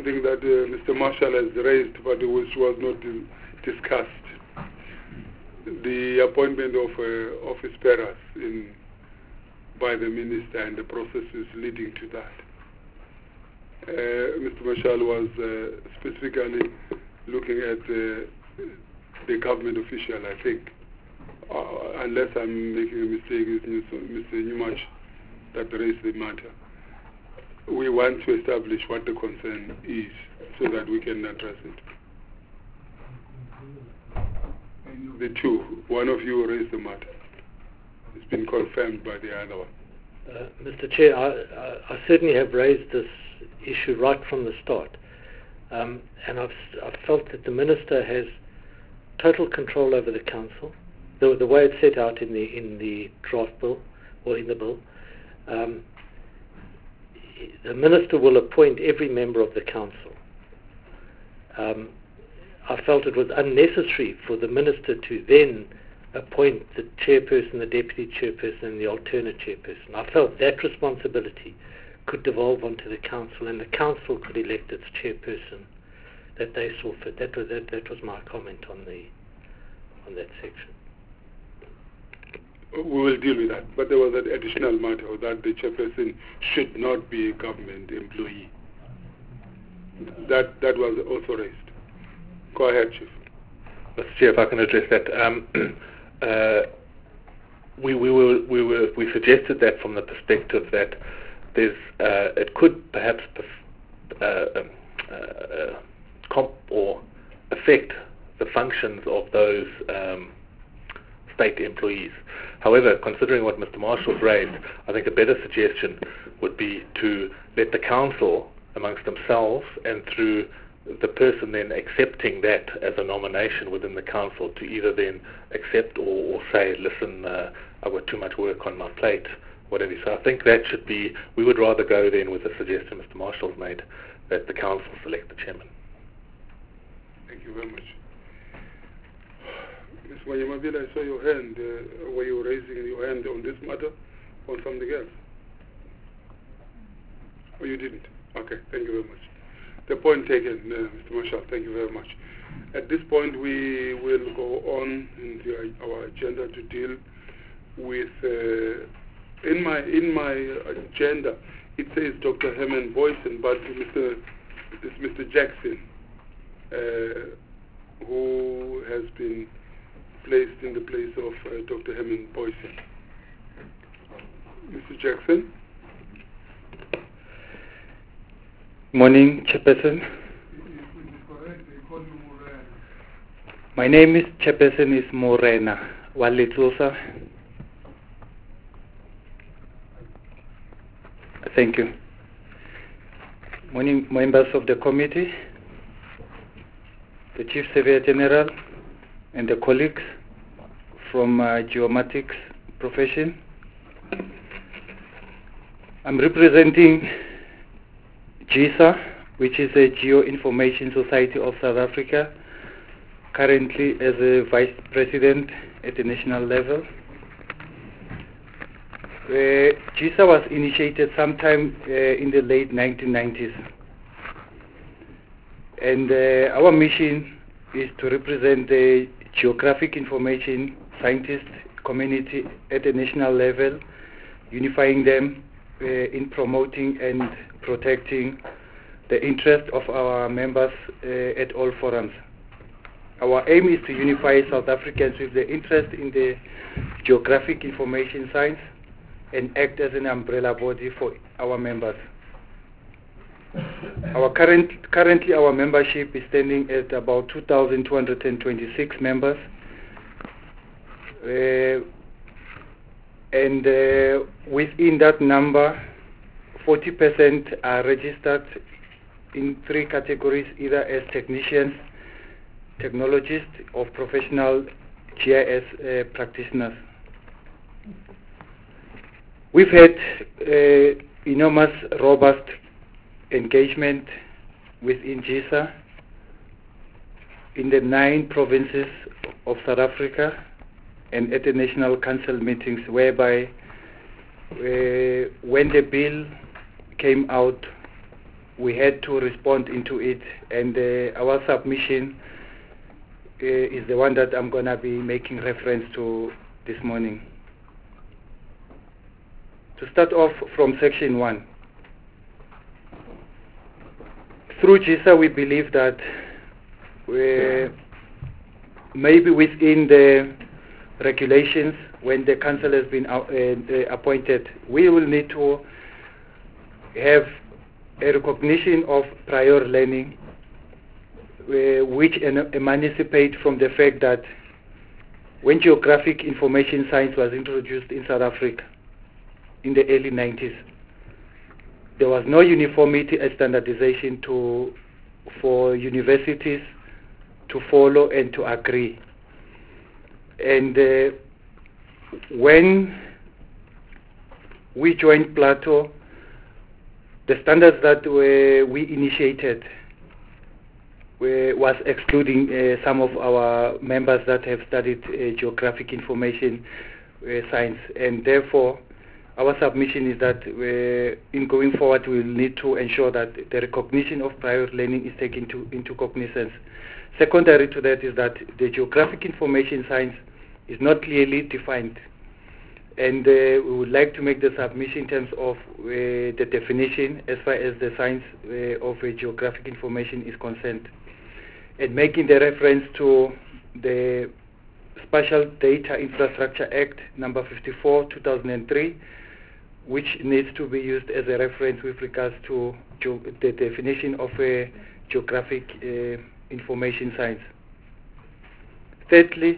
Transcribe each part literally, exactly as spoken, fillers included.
something that uh, Mister Marshall has raised, but which was not uh, discussed. The appointment of uh, office bearers in, by the minister and the processes leading to that. Uh, Mister Marshall was uh, specifically looking at uh, the government official, I think. Uh, unless I'm making a mistake, it's Mister Newmarch that raised the matter. We want to establish what the concern is so that we can address it. The two, one of you raised the matter. It's been confirmed by the other one. Uh, Mister Chair, I, I, I certainly have raised this issue right from the start. Um, and I've, I've felt that the Minister has total control over the Council. The, the way it's set out in the, in the draft bill, or in the bill, um, the Minister will appoint every member of the Council. Um, I felt it was unnecessary for the Minister to then appoint the chairperson, the deputy chairperson, and the alternate chairperson. I felt that responsibility could devolve onto the Council, and the Council could elect its chairperson that they saw fit. That was, that, that was my comment on, the, on that section. We will deal with that, but there was an additional matter that the chairperson should not be a government employee. That that was also raised. Go ahead, Chief. Mister Chair, if I can address that. Um, uh, we we were we were we suggested that from the perspective that there's uh, it could perhaps uh, uh, comp or affect the functions of those um, state employees. However, considering what Mister Marshall's raised, I think a better suggestion would be to let the Council, amongst themselves and through the person then accepting that as a nomination within the Council, to either then accept or, or say, listen, uh, I've got too much work on my plate, whatever. So I think that should be, we would rather go then with the suggestion Mister Marshall's made, that the Council select the chairman. Thank you very much. Miz Wanyamabila, I saw your hand. Uh, were you raising your hand on this matter or something else? Oh, you didn't? Okay, thank you very much. The point taken, uh, Mister Marshall, thank you very much. At this point, we will go on into our agenda to deal with, uh, in my in my agenda, it says Doctor Herman Boyson, but Mister it's Mister Jackson, uh, who has been placed in the place of uh, Doctor Herman Boyson. Mister Jackson. Morning, Chairperson. My name is Chairperson is Morena Walitsosa. Thank you. Morning, members of the committee, the Chief Surveyor General, and the colleagues from uh, geomatics profession. I'm representing GISA, which is a Geo-Information Society of South Africa, currently as a Vice President at the national level. Uh, GISA was initiated sometime uh, in the late nineteen nineties. And uh, our mission is to represent the geographic information scientist community at the national level, unifying them uh, in promoting and protecting the interest of our members uh, at all forums. Our aim is to unify South Africans with the interest in the geographic information science and act as an umbrella body for our members. Our current, currently our membership is standing at about two thousand two hundred twenty-six members, uh, and uh, within that number, forty percent are registered in three categories, either as technicians, technologists, or professional G I S uh, practitioners. We've had uh, enormous, robust engagement within GISA in the nine provinces of South Africa and at the National Council meetings, whereby uh, when the bill came out we had to respond into it, and uh, our submission uh, is the one that I'm going to be making reference to this morning. To start off from section one. Through GISA, we believe that uh, maybe within the regulations, when the council has been uh, uh, appointed, we will need to have a recognition of prior learning, uh, which emancipate from the fact that when geographic information science was introduced in South Africa in the early nineties, there was no uniformity and standardization to, for universities to follow and to agree. And uh, when we joined Plato, the standards that uh, we initiated were, was excluding uh, some of our members that have studied uh, geographic information uh, science, and therefore our submission is that uh, in going forward we will need to ensure that the recognition of prior learning is taken to, into cognizance. Secondary to that is that the geographic information science is not clearly defined, and uh, we would like to make the submission in terms of uh, the definition as far as the science uh, of uh, geographic information is concerned, and making the reference to the Spatial Data Infrastructure Act number fifty-four two thousand three, which needs to be used as a reference with regards to the definition of a geographic uh, information science. Thirdly,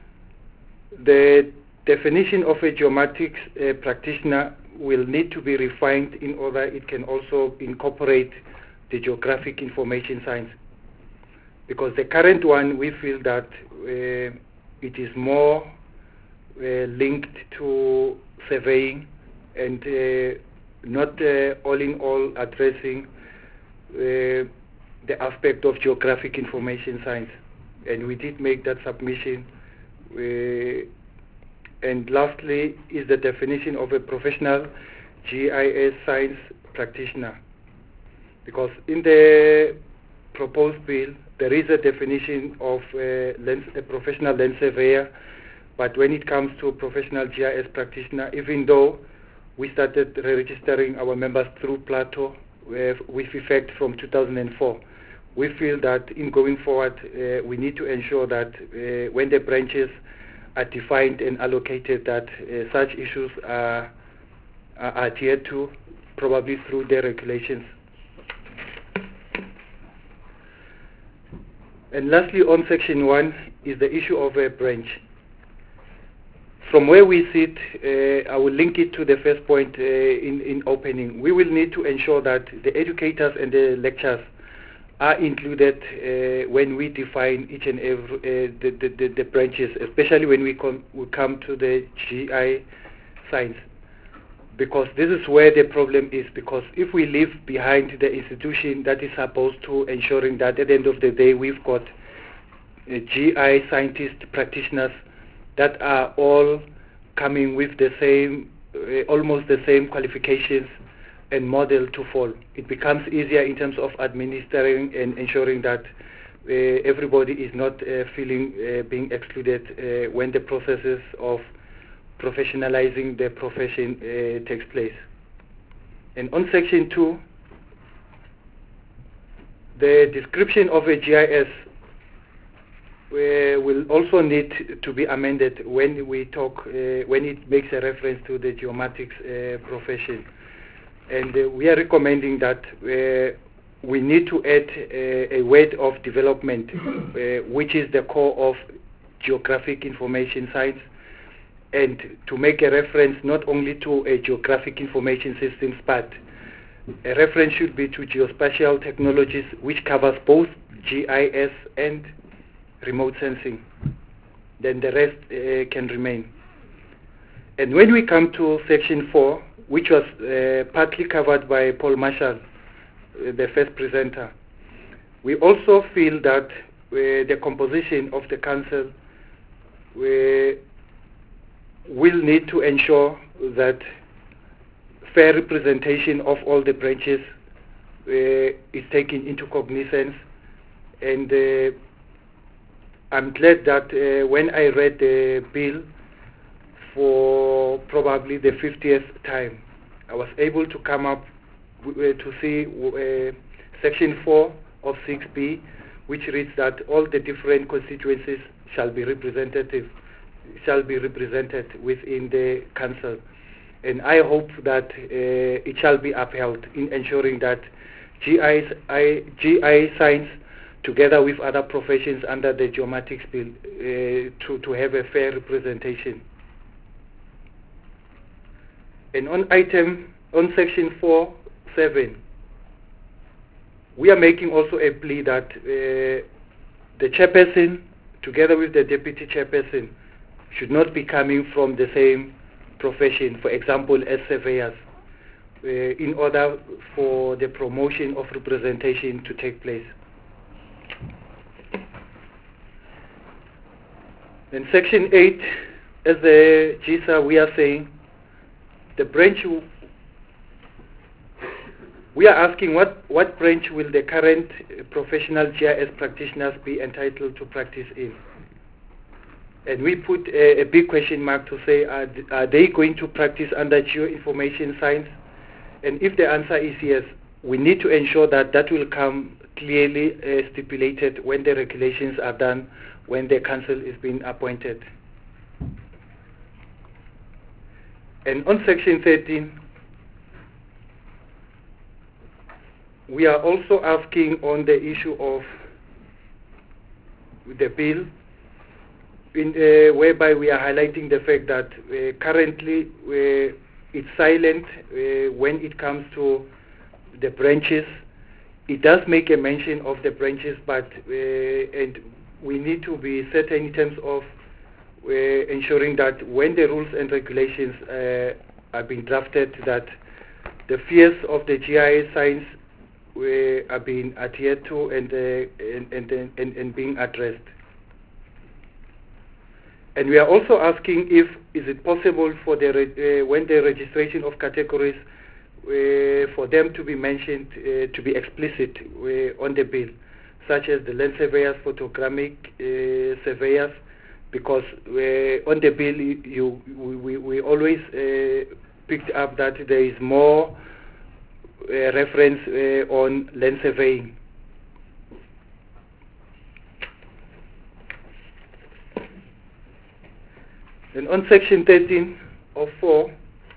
the definition of a geomatics uh, practitioner will need to be refined in order it can also incorporate the geographic information science, because the current one, we feel that uh, it is more uh, linked to surveying and uh, not uh, all in all addressing uh, the aspect of geographic information science. And we did make that submission. Uh, and lastly is the definition of a professional G I S science practitioner, because in the proposed bill there is a definition of a, lens, a professional land surveyor, but when it comes to professional G I S practitioner, even though we started registering our members through Plato with, with effect from two thousand four, we feel that in going forward uh, we need to ensure that uh, when the branches are defined and allocated, that uh, such issues are, are adhered to, probably through the regulations. And lastly, on section one is the issue of a branch. From where we sit, uh, I will link it to the first point uh, in, in opening. We will need to ensure that the educators and the lecturers are included uh, when we define each and every uh, the, the, the, the branches, especially when we, com we come to the G I science, because this is where the problem is. Because if we leave behind the institution that is supposed to ensuring that at the end of the day we've got uh, G I scientist practitioners that are all coming with the same, uh, almost the same qualifications and model to follow, it becomes easier in terms of administering and ensuring that uh, everybody is not uh, feeling uh, being excluded uh, when the processes of professionalizing the profession uh, takes place. And on section two, the description of a G I S uh, will also need to be amended when we talk, uh, when it makes a reference to the geomatics uh, profession. And uh, we are recommending that uh, we need to add uh, a word of development, uh, which is the core of geographic information science, and to make a reference not only to a geographic information systems, but a reference should be to geospatial technologies, which covers both G I S and remote sensing. Then the rest uh, can remain. And when we come to section four, which was uh, partly covered by Paul Marshall, uh, the first presenter, we also feel that uh, the composition of the council uh, will need to ensure that fair representation of all the branches uh, is taken into cognizance. And uh, I'm glad that uh, when I read the bill for probably the fiftieth time, I was able to come up w- uh, to see uh, Section four of six B, which reads that all the different constituencies shall be representative, shall be represented within the council. And I hope that uh, it shall be upheld in ensuring that G I, I, G I signs together with other professions under the geomatics bill uh, to, to have a fair representation. And on item, on section four, seven, we are making also a plea that uh, the chairperson, together with the deputy chairperson, should not be coming from the same profession, for example, as surveyors, uh, in order for the promotion of representation to take place. In section eight, as the G S A, we are saying, the branch, we are asking what, what branch will the current professional G I S practitioners be entitled to practice in? And we put a, a big question mark to say, are, are they going to practice under geoinformation science? And if the answer is yes, we need to ensure that that will come clearly uh, stipulated when the regulations are done, when the council is being appointed. And on section thirteen, we are also asking on the issue of the bill, in, uh, whereby we are highlighting the fact that uh, currently uh, it's silent uh, when it comes to the branches. It does make a mention of the branches, but uh, and we need to be certain in terms of uh, ensuring that when the rules and regulations uh, are being drafted, that the fears of the G I S science uh, are being adhered to and, uh, and, and, and, and being addressed. And we are also asking if is it possible for the uh, when the registration of categories uh, for them to be mentioned, uh, to be explicit uh, on the bill, such as the land surveyors, photogrammic uh, surveyors, because uh, on the bill you, we, we always uh, picked up that there is more uh, reference uh, on land surveying. And on section thirteen of four,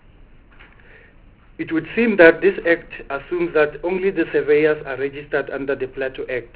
it would seem that this act assumes that only the surveyors are registered under the Plato Act.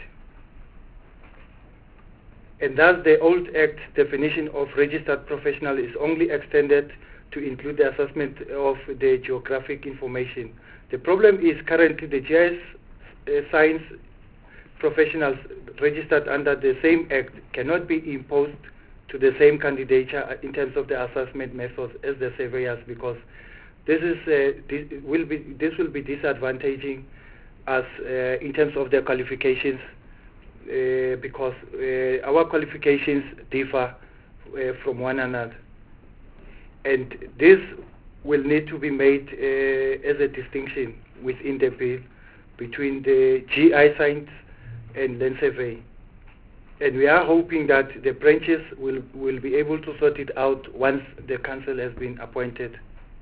And thus the old Act definition of registered professional is only extended to include the assessment of the geographic information. The problem is currently the G I S uh, science professionals registered under the same Act cannot be imposed to the same candidature in terms of the assessment methods as the surveyors, because this is uh, this will be this will be disadvantaging us uh, in terms of their qualifications, uh, because uh, our qualifications differ uh, from one another, and this will need to be made uh, as a distinction within the bill between the G I science and land survey. And we are hoping that the branches will, will be able to sort it out once the council has been appointed.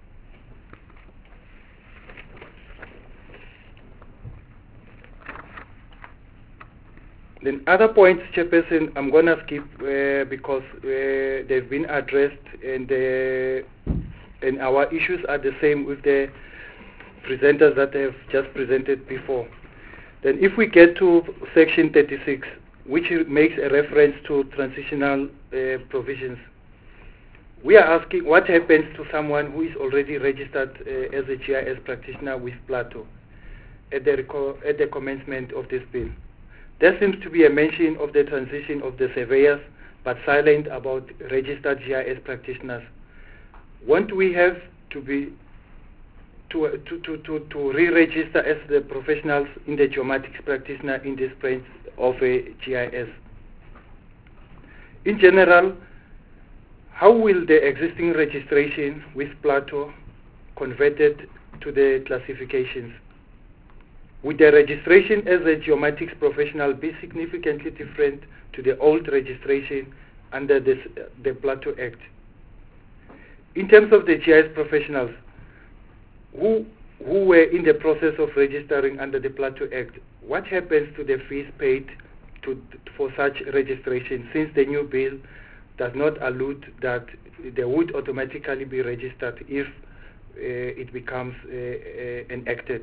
Then other points, Chairperson, I'm going to skip uh, because uh, they've been addressed, and, uh, and our issues are the same with the presenters that have just presented before. Then if we get to section thirty-six, which makes a reference to transitional uh, provisions, we are asking what happens to someone who is already registered uh, as a G I S practitioner with Plato at the, at the commencement of this bill. There seems to be a mention of the transition of the surveyors, but silent about registered G I S practitioners. Won't we have to be to to to to, to re-register as the professionals in the geomatics practitioner in this branch of a G I S? In general, how will the existing registration with Plato converted to the classifications? would the registration as a geomatics professional be significantly different to the old registration under this, uh, the Plateau Act? In terms of the G I S professionals who, who were in the process of registering under the Plateau Act, what happens to the fees paid to, for such registration, since the new bill does not allude that they would automatically be registered if uh, it becomes uh, uh, enacted?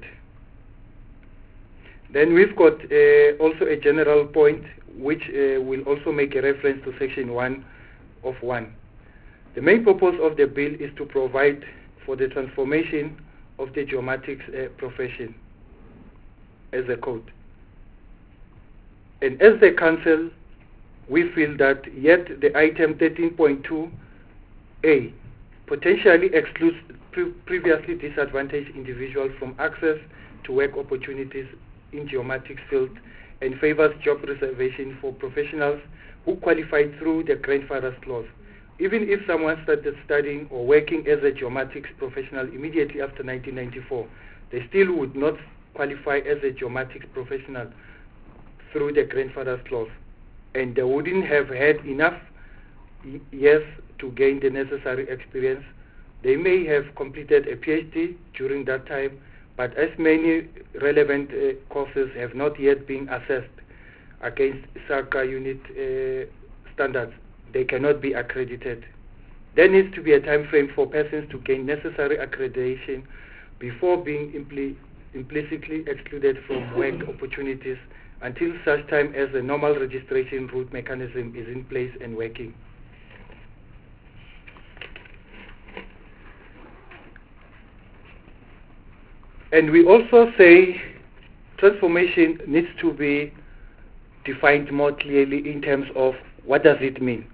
Then we've got uh, also a general point which uh, will also make a reference to section one of one. The main purpose of the bill is to provide for the transformation of the geomatics uh, profession as a code. And as the council, we feel that yet the item thirteen point two A potentially excludes pre previously disadvantaged individuals from access to work opportunities in geomatics field and favors job reservation for professionals who qualify through the grandfather's clause. Even if someone started studying or working as a geomatics professional immediately after nineteen ninety-four, they still would not qualify as a geomatics professional through the grandfather's clause, and they wouldn't have had enough years to gain the necessary experience. They may have completed a PhD during that time, but as many relevant uh, courses have not yet been assessed against SARCA unit uh, standards, they cannot be accredited. There needs to be a time frame for persons to gain necessary accreditation before being impli implicitly excluded from work opportunities until such time as the normal registration route mechanism is in place and working. And we also say transformation needs to be defined more clearly in terms of what does it mean.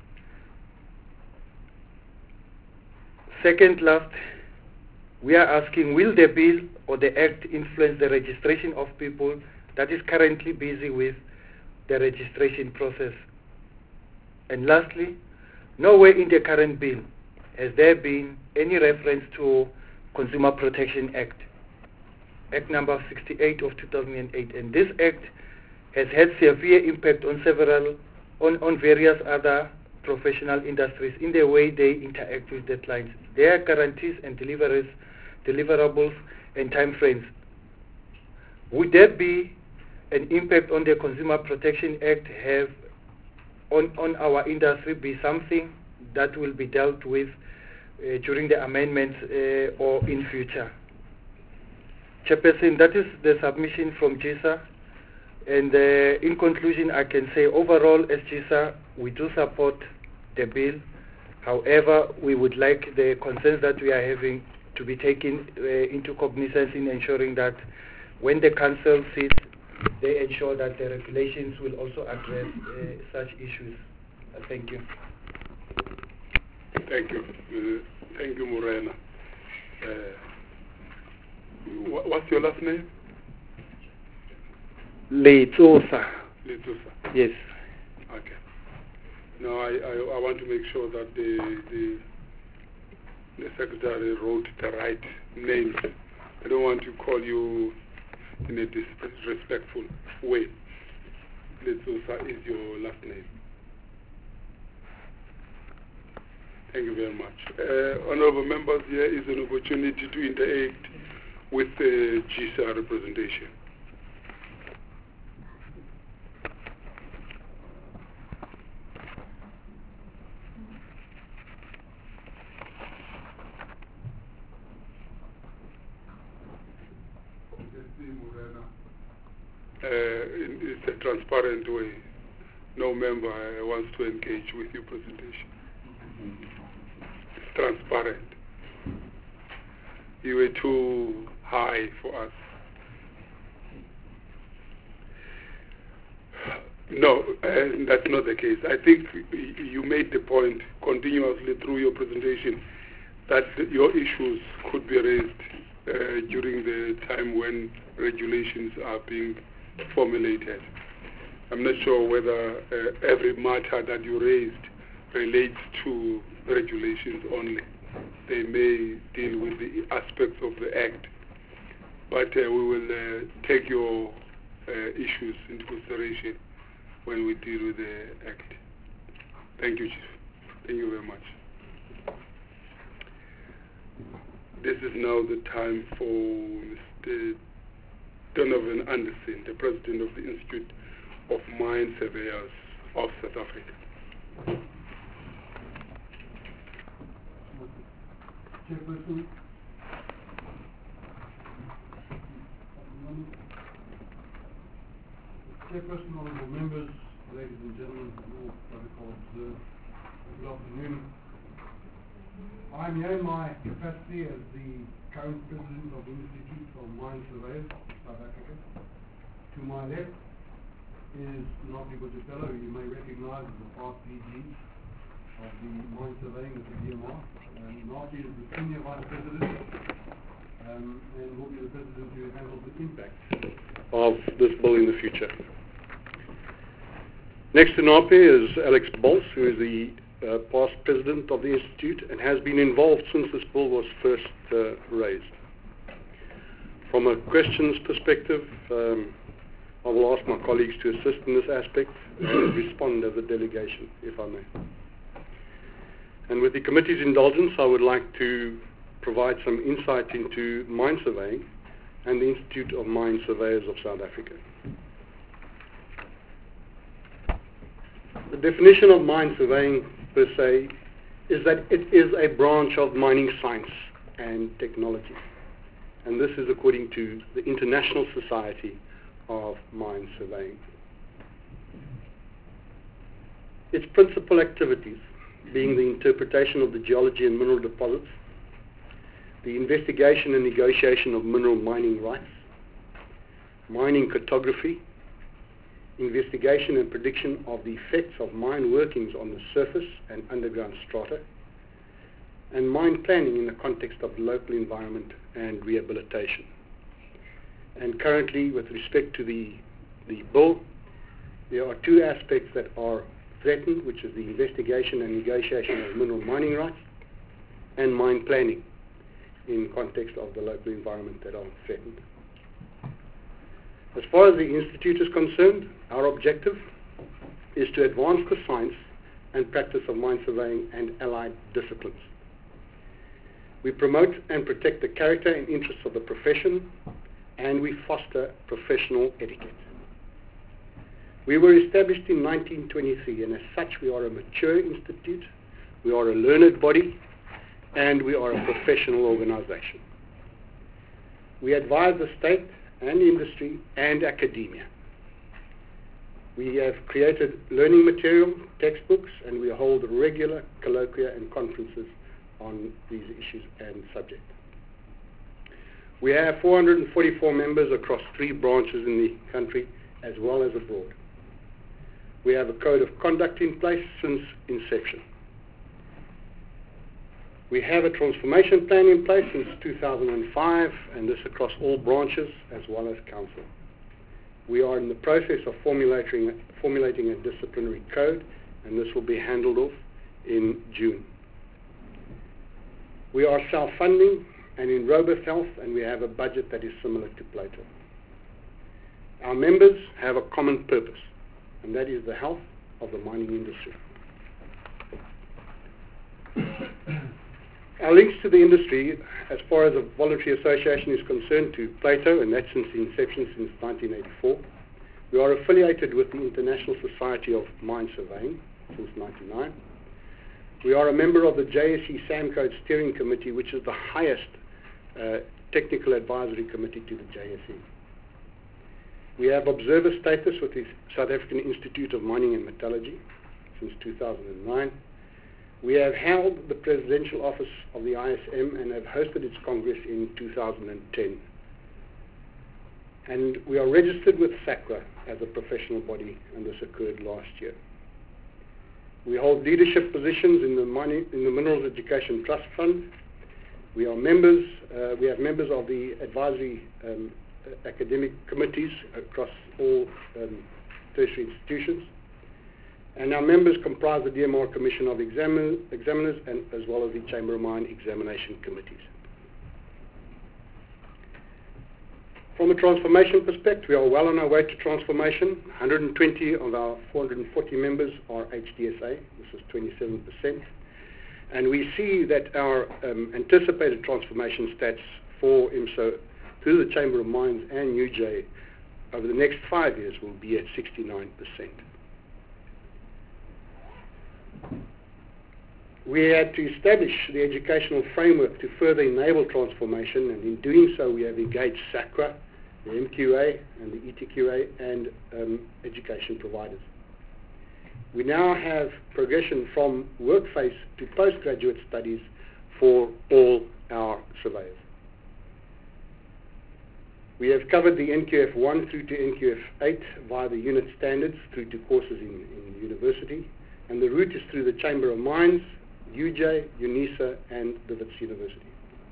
Second last, we are asking, will the bill or the act influence the registration of people that is currently busy with the registration process? And lastly, nowhere in the current bill has there been any reference to Consumer Protection Act, Act number sixty-eight of two thousand eight, and this act has had severe impact on several, on, on various other professional industries in the way they interact with deadlines, their guarantees and deliveries, deliverables and time frames. Would there be an impact on the Consumer Protection Act have on, on our industry be something that will be dealt with uh, during the amendments uh, or in future? Chairperson, that is the submission from G I S A. And uh, in conclusion, I can say overall as G I S A, we do support the bill. However, we would like the concerns that we are having to be taken uh, into cognizance in ensuring that when the council sits, they ensure that the regulations will also address uh, such issues. Uh, thank you. Thank you. Uh, thank you, Morena. Uh, wh what's your last name? Leitsosa. Leitsosa. Yes. Okay. Now I, I, I want to make sure that the, the, the secretary wrote the right names. I don't want to call you in a disrespectful way. Leitsosa is your last name. Thank you very much. Uh, honorable members, here is an opportunity to interact with the G I S A representation. Uh, it's a transparent way. No member uh, wants to engage with your presentation. It's transparent. You were too high for us. No, uh, that's not the case. I think you made the point continuously through your presentation that your issues could be raised uh, during the time when regulations are being formulated. I'm not sure whether uh, every matter that you raised relates to regulations only. They may deal with the aspects of the Act but uh, we will uh, take your uh, issues into consideration when we deal with the Act. Thank you, Chief. Thank you very much. This is now the time for Mister Donovan Anderson, the President of the Institute of Mine Surveyors of South Africa. Chairperson, Chairperson, honourable members, ladies and gentlemen, all protocol observed, good afternoon. I'm here in my capacity as the current President of the Institute of Mine Surveyors of South Africa. To my left is Napi Bojapelo, who you may recognise as the past D G of the mine surveying at the D M R. Um, Napi is the Senior Vice President um, and will be the President who handles the impact of this bill in the future. Next to Napi is Alex Bols, who is the uh, past President of the Institute and has been involved since this bill was first uh, raised. From a questions perspective, um, I will ask my colleagues to assist in this aspect and respond as a delegation, if I may. And with the committee's indulgence, I would like to provide some insight into mine surveying and the Institute of Mine Surveyors of South Africa. The definition of mine surveying per se is that it is a branch of mining science and technology. And this is according to the International Society of Mine Surveying. Its principal activities being the interpretation of the geology and mineral deposits, the investigation and negotiation of mineral mining rights, mining cartography, investigation and prediction of the effects of mine workings on the surface and underground strata, and mine planning in the context of the local environment and rehabilitation. And currently, with respect to the, the bill, there are two aspects that are threatened, which is the investigation and negotiation of mineral mining rights and mine planning in context of the local environment that are threatened. As far as the Institute is concerned, our objective is to advance the science and practice of mine surveying and allied disciplines. We promote and protect the character and interests of the profession, and we foster professional etiquette. We were established in nineteen twenty-three, and as such we are a mature institute, we are a learned body, and we are a professional organization. We advise the state and industry and academia. We have created learning material, textbooks, and we hold regular colloquia and conferences on these issues and subjects. We have four hundred forty-four members across three branches in the country as well as abroad. We have a code of conduct in place since inception. We have a transformation plan in place since two thousand five, and this across all branches as well as council. We are in the process of formulating, formulating a disciplinary code, and this will be handled off in June. We are self-funding and in robust health, and we have a budget that is similar to Plato. Our members have a common purpose, and that is the health of the mining industry. Our links to the industry, as far as a voluntary association is concerned, to Plato, and that's since the inception, since nineteen eighty-four. We are affiliated with the International Society of Mine Surveying since ninety-nine. We are a member of the J S E SAMCODE Steering Committee, which is the highest uh, technical advisory committee to the J S E. We have observer status with the South African Institute of Mining and Metallurgy since two thousand nine. We have held the presidential office of the I S M and have hosted its congress in two thousand ten. And we are registered with SACWA as a professional body, and this occurred last year. We hold leadership positions in the, mining, in the Minerals Education Trust Fund. We are members, uh, we have members of the advisory um, academic committees across all um, tertiary institutions. And our members comprise the D M R Commission of Examin Examiners and as well as the Chamber of Mine Examination Committees. From a transformation perspective, we are well on our way to transformation. one hundred twenty of our four hundred forty members are H D S A. This is twenty-seven percent. And we see that our um, anticipated transformation stats for I M S O through the Chamber of Mines and U J over the next five years will be at sixty-nine percent. We had to establish the educational framework to further enable transformation, and in doing so we have engaged SACRA, the M Q A and the E T Q A, and um, education providers. We now have progression from work phase to postgraduate studies for all our surveyors. We have covered the N Q F one through to N Q F eight via the unit standards through to courses in, in university, and the route is through the Chamber of Mines, U J, UNISA, and the Wits University.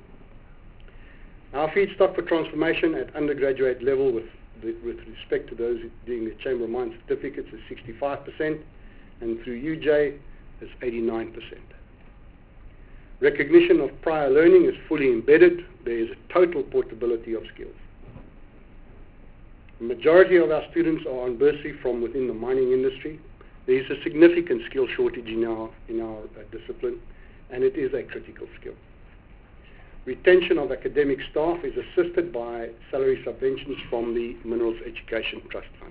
Our feedstock for transformation at undergraduate level with, the, with respect to those doing the Chamber of Mines certificates is sixty-five percent, and through U J is eighty-nine percent. Recognition of prior learning is fully embedded. There is a total portability of skills. The majority of our students are on bursary from within the mining industry. There is a significant skill shortage in our, in our uh, discipline, and it is a critical skill. Retention of academic staff is assisted by salary subventions from the Minerals Education Trust Fund.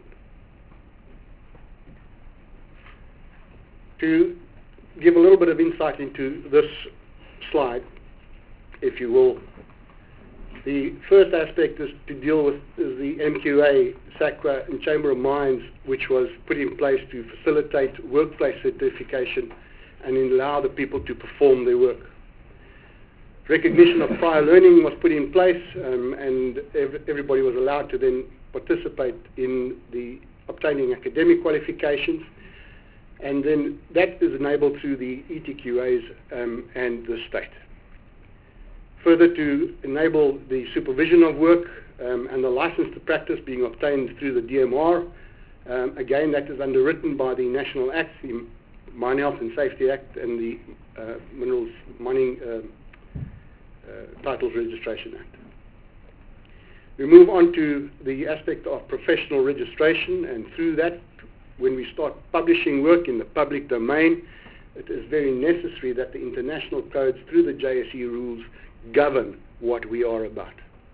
To give a little bit of insight into this slide, if you will, the first aspect is to deal with is the M Q A, SACRA, and Chamber of Mines, which was put in place to facilitate workplace certification and allow the people to perform their work. Recognition of prior learning was put in place, um, and ev everybody was allowed to then participate in the obtaining academic qualifications, and then that is enabled through the E T Q As um, and the state. Further, to enable the supervision of work um, and the license to practice being obtained through the D M R, um, again that is underwritten by the National Act, the Mine Health and Safety Act, and the uh, Minerals Mining uh, uh, Titles Registration Act. We move on to the aspect of professional registration, and through that, when we start publishing work in the public domain, it is very necessary that the international codes through the J S E rules govern what we are about.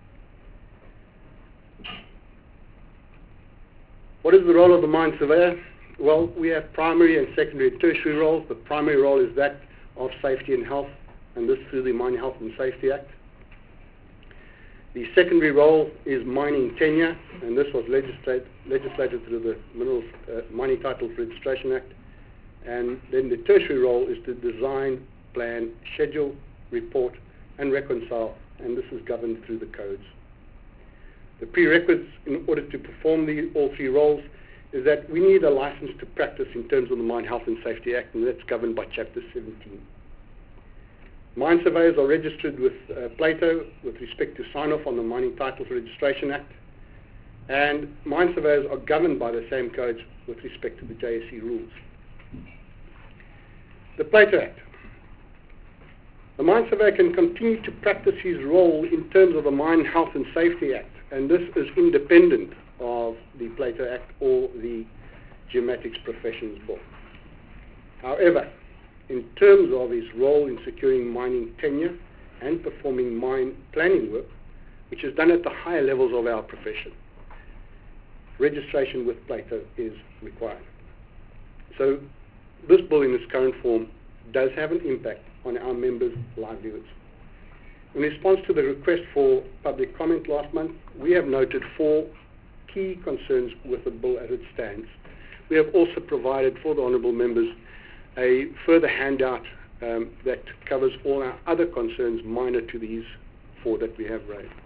What is the role of the mine surveyor? Well, we have primary and secondary and tertiary roles. The primary role is that of safety and health, and this through the Mining Health and Safety Act. The secondary role is mining tenure, and this was legislate, legislated through the Minerals uh, Mining Titles Registration Act. And then the tertiary role is to design, plan, schedule, report, and reconcile, and this is governed through the codes. The prerequisites in order to perform the, all three roles is that we need a license to practice in terms of the Mine Health and Safety Act, and that's governed by Chapter seventeen. Mine surveyors are registered with uh, Plato with respect to sign-off on the Mining Titles Registration Act, and mine surveyors are governed by the same codes with respect to the J S E rules. The Plato Act. The mine surveyor can continue to practice his role in terms of the Mine Health and Safety Act, and this is independent of the Plato Act or the Geomatics Professions Board. However, in terms of his role in securing mining tenure and performing mine planning work, which is done at the higher levels of our profession, registration with Plato is required. So this bill in its current form does have an impact on our members' livelihoods. In response to the request for public comment last month, we have noted four key concerns with the bill as it stands. We have also provided for the honourable members a further handout um, that covers all our other concerns minor to these four that we have raised.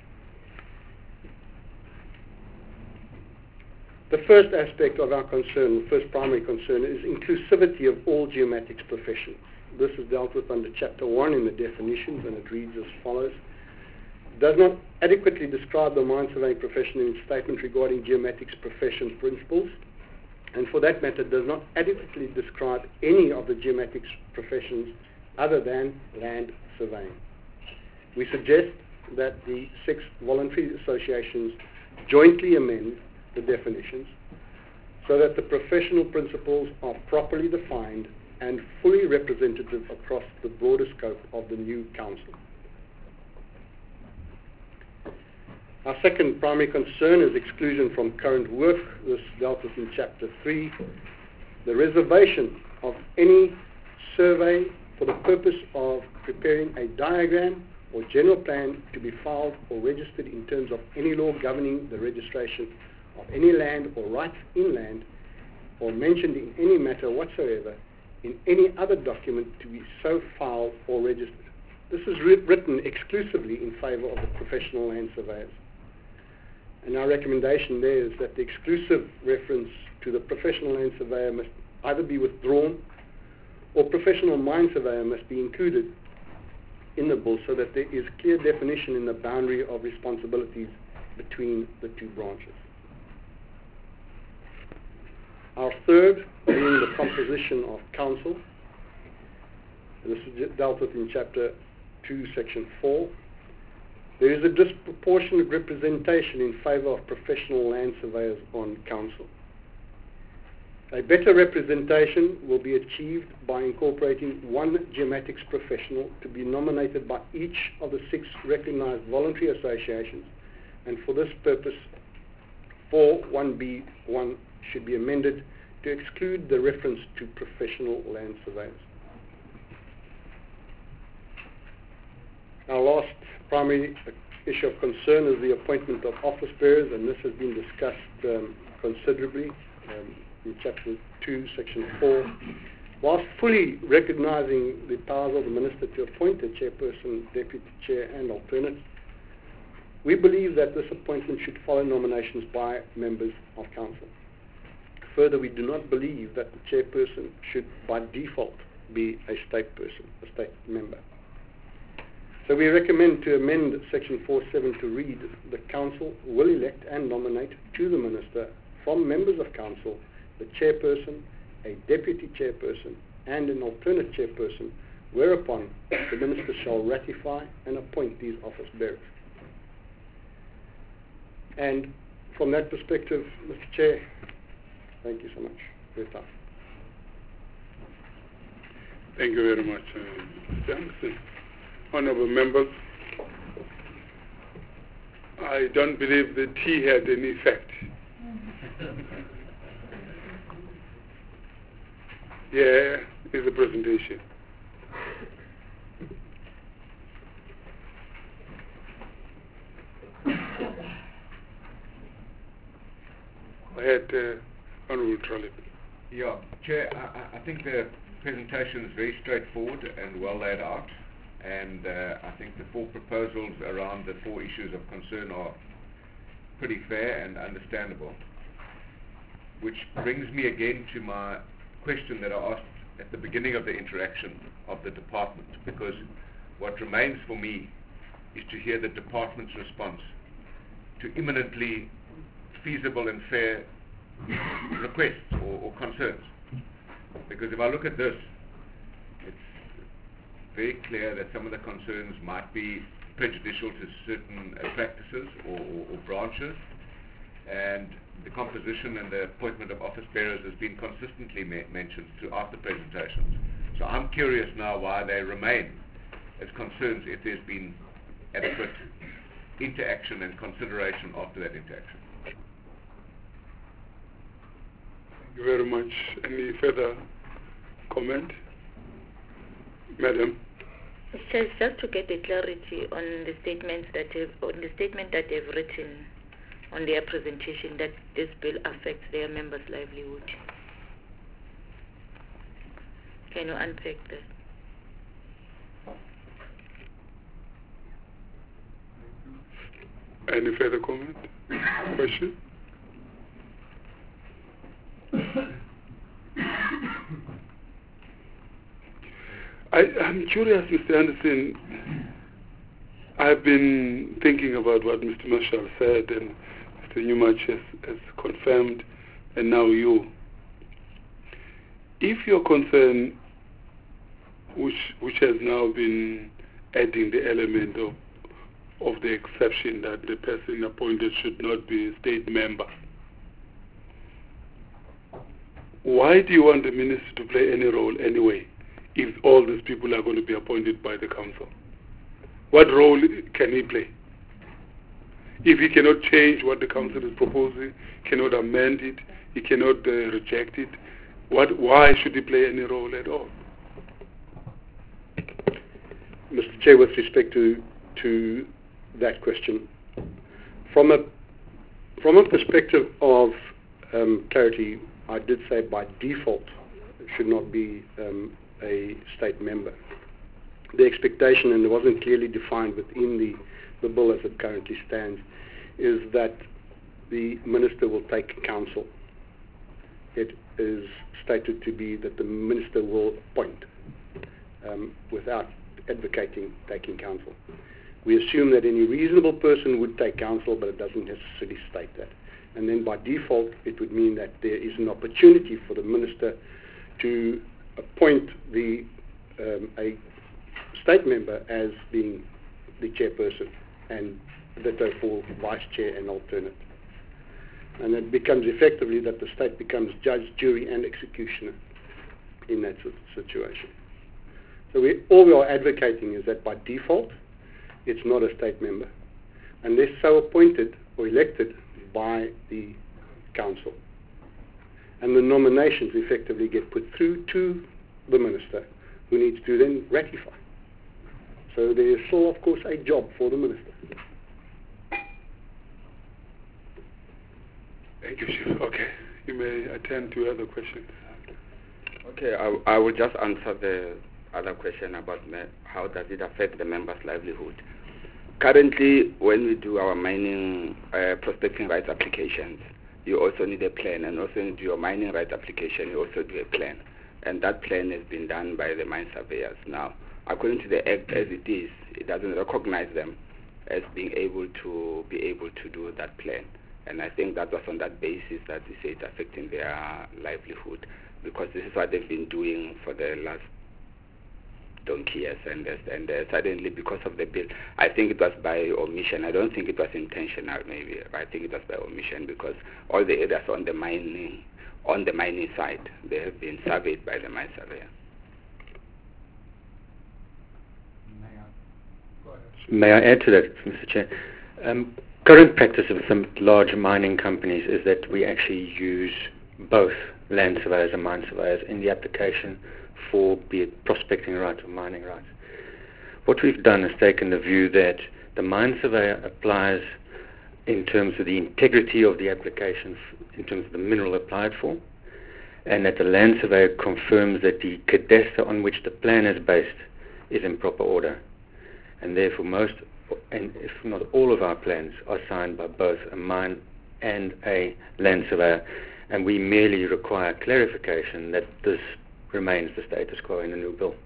The first aspect of our concern, the first primary concern, is inclusivity of all geomatics professions. This is dealt with under Chapter one in the definitions, and it reads as follows. Does not adequately describe the mine surveying profession in its statement regarding geomatics profession principles, and for that matter does not adequately describe any of the geomatics professions other than land surveying. We suggest that the six voluntary associations jointly amend the definitions so that the professional principles are properly defined and fully representative across the broader scope of the new council. Our second primary concern is exclusion from current work. This dealt with in Chapter three. The reservation of any survey for the purpose of preparing a diagram or general plan to be filed or registered in terms of any law governing the registration of any land or rights in land or mentioned in any matter whatsoever in any other document to be so filed or registered. This is writ- written exclusively in favour of the professional land surveyors. And our recommendation there is that the exclusive reference to the professional land surveyor must either be withdrawn or professional mine surveyor must be included in the bill so that there is clear definition in the boundary of responsibilities between the two branches. Our third being the composition of council. This is dealt with in Chapter two, Section four. There is a disproportionate representation in favour of professional land surveyors on council. A better representation will be achieved by incorporating one geomatics professional to be nominated by each of the six recognised voluntary associations, and for this purpose four one B one should be amended to exclude the reference to professional land surveyors. Our last primary issue of concern is the appointment of office bearers, and this has been discussed um, considerably um, in Chapter two, Section four. Whilst fully recognising the powers of the Minister to appoint a chairperson, deputy chair and alternate, we believe that this appointment should follow nominations by members of council. Further, we do not believe that the chairperson should by default be a state person, a state member. So we recommend to amend Section four seven to read, the council will elect and nominate to the minister from members of council the chairperson, a deputy chairperson and an alternate chairperson, whereupon the minister shall ratify and appoint these office bearers. And from that perspective, Mister Chair, thank you so much for your time. Thank you very much, uh, Mister Anderson. Honourable members, I don't believe the tea had any effect. Yeah, it's a presentation. I had uh, Honourable Trollip. Yeah, Chair, I, I think the presentation is very straightforward and well laid out, and uh, I think the four proposals around the four issues of concern are pretty fair and understandable, which brings me again to my question that I asked at the beginning of the interaction of the department, because what remains for me is to hear the department's response to imminently feasible and fair requests or, or concerns. Because if I look at this, it's very clear that some of the concerns might be prejudicial to certain uh, practices or, or, or branches, and the composition and the appointment of office bearers has been consistently ma- mentioned throughout the presentations. So I'm curious now why they remain as concerns if there's been adequate interaction and consideration after that interaction. Thank you very much. Any further comment? Madam? Just, just to get the clarity on the statements that have, on the statement that they've written on their presentation that this bill affects their members' livelihood. Can you unpack that? Any further comment? Question? I, I'm curious, Mister Anderson. I've been thinking about what Mister Marshall said, and Mister Newmarch has, has confirmed, and now you. If your concern, which which has now been adding the element of of the exception that the person appointed should not be a state member. Why do you want the minister to play any role anyway, if all these people are going to be appointed by the council? What role can he play? If he cannot change what the council is proposing, cannot amend it, he cannot uh, reject it, what, why should he play any role at all? Mister Chair, with respect to to that question, from a from a perspective of um, clarity, I did say by default it should not be um, a state member. The expectation, and it wasn't clearly defined within the, the bill as it currently stands, is that the minister will take counsel. It is stated to be that the minister will appoint um, without advocating taking counsel. We assume that any reasonable person would take counsel, but it doesn't necessarily state that. And then by default, it would mean that there is an opportunity for the minister to appoint the um, a state member as being the chairperson, and ditto for vice chair and alternate. And it becomes effectively that the state becomes judge, jury, and executioner in that situation. So we, all we are advocating is that by default, it's not a state member, unless so appointed or elected by the council. And the nominations effectively get put through to the minister, who needs to then ratify. So there is still, of course, a job for the minister. Thank you, Chief. Okay, you may attend to other questions. Okay, I, I will just answer the other question about me, how does it affect the member's livelihood. Currently, when we do our mining uh, prospecting rights applications, you also need a plan, and also when you do your mining rights application, you also do a plan. And that plan has been done by the mine surveyors. Now, according to the Act as it is, it doesn't recognize them as being able to be able to do that plan. And I think that was on that basis that we say it's affecting their livelihood, because this is what they've been doing for the last donkey years, and, and uh, suddenly because of the bill, I think it was by omission. I don't think it was intentional, maybe. I think it was by omission, because all the areas on the mining, on the mining side, they have been surveyed by the mine surveyor. May I add to that, Mister Chair? Um, current practice of some large mining companies is that we actually use both land surveyors and mine surveyors in the application for, be it prospecting rights or mining rights. What we've done is taken the view that the mine surveyor applies in terms of the integrity of the application, in terms of the mineral applied for, and that the land surveyor confirms that the cadastre on which the plan is based is in proper order. And therefore most, and if not all of our plans, are signed by both a mine and a land surveyor, and we merely require clarification that this remains the status quo in the new bill.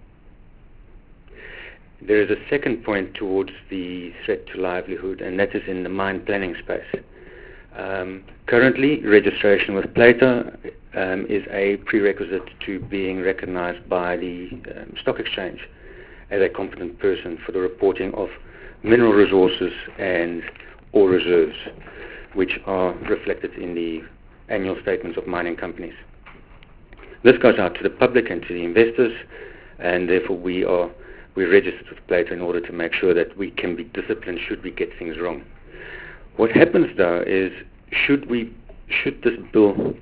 There is a second point towards the threat to livelihood, and that is in the mine planning space. Um, currently, registration with Plato um, is a prerequisite to being recognized by the um, stock exchange as a competent person for the reporting of mineral resources and ore reserves, which are reflected in the annual statements of mining companies. This goes out to the public and to the investors, and therefore we are we registered with Plato in order to make sure that we can be disciplined should we get things wrong. What happens though is, should we should this bill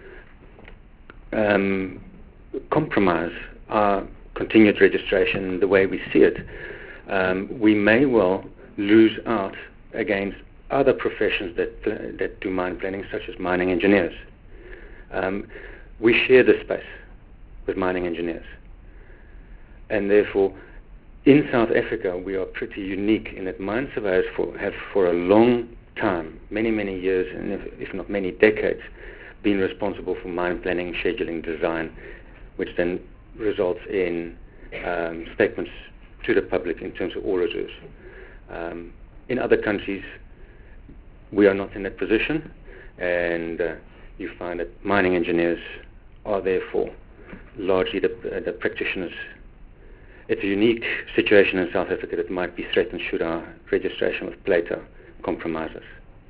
um, compromise our continued registration the way we see it, um, we may well lose out against other professions that uh, that do mine planning, such as mining engineers. Um, we share this space with mining engineers, and therefore in South Africa we are pretty unique in that mine surveyors for, have for a long time, many many years, and if, if not many decades, been responsible for mine planning, scheduling, design, which then results in um, statements to the public in terms of ore reserves. Um, in other countries, we are not in that position, and uh, you find that mining engineers are therefore largely the, uh, the practitioners it's a unique situation in South Africa that might be threatened should our registration with Plato compromise us.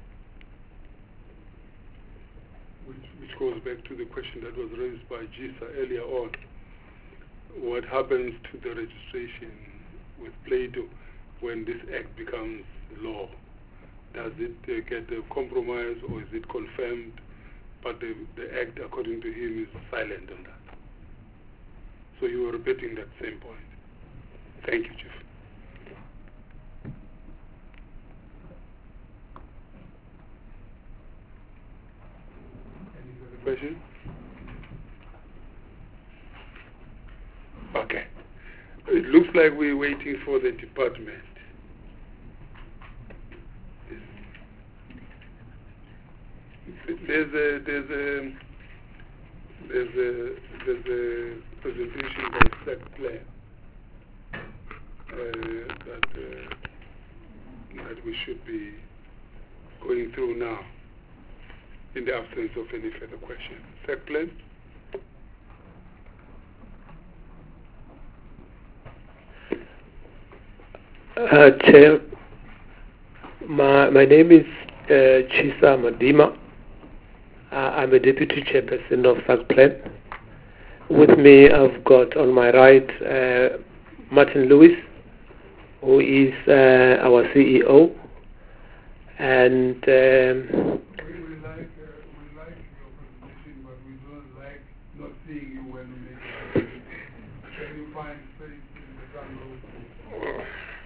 Which, which goes back to the question that was raised by Gisa earlier on. What happens to the registration with Plato when this act becomes law? Does it uh, get a compromise, or is it confirmed, but the, the act, according to him, is silent on that? So you were repeating that same point. Thank you, Chief. Any further question? Okay. It looks like we're waiting for the department. There's a there's a there's a there's a presentation by SecPlan uh, that uh, that we should be going through now, in the absence of any further question. SecPlan. Uh, Chair, my my name is uh, Chisa Madima. Uh, I'm a deputy chairperson of SecPlan. With me, I've got on my right uh, Martin Lewis, who is uh, our C E O, and um, we, we like uh, we like your presentation, but we don't like not seeing you when we make a presentation. Can you find space in the front row?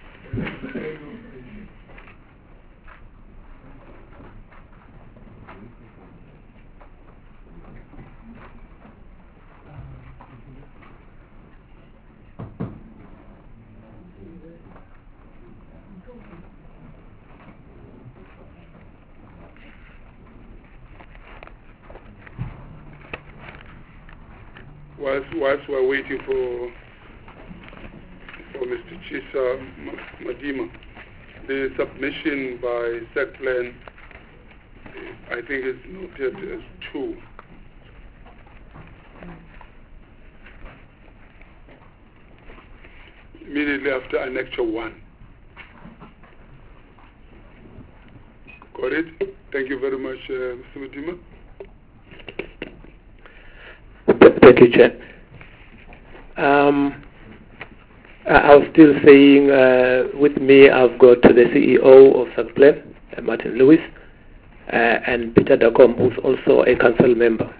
Whilst, whilst we're waiting for for Mister Chisa Madima, the submission by SecPlan, I think, is noted as two. Immediately after Annexure one. Got it? Thank you very much, uh, Mister Madima. Thank you, Chair. Um, I was still saying, uh, with me, I've got the C E O of SecPlan, uh, Martin Lewis, uh, and Peter Dacom, who's also a council member.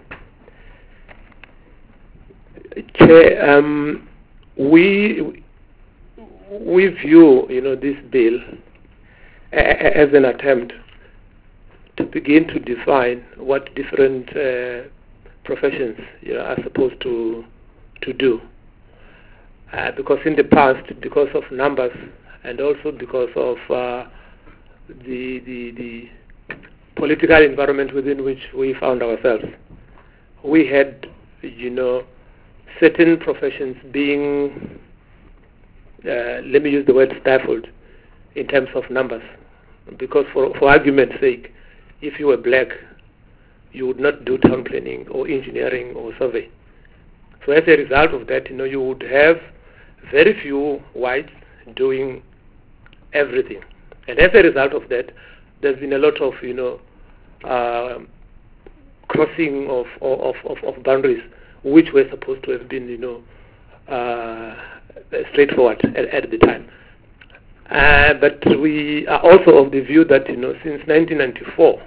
Chair, um, we we view, you know, this bill as an attempt to begin to define what different uh, professions, you know, are supposed to to do. Uh, because in the past, because of numbers and also because of uh, the, the the political environment within which we found ourselves, we had, you know, certain professions being, uh, let me use the word stifled, in terms of numbers. Because for, for argument's sake, if you were black, you would not do town planning or engineering or survey. So as a result of that, you know, you would have very few whites doing everything. And as a result of that, there's been a lot of, you know, uh, crossing of, of, of, of boundaries, which were supposed to have been, you know, uh, straightforward at, at the time. Uh, but we are also of the view that, you know, since nineteen ninety-four,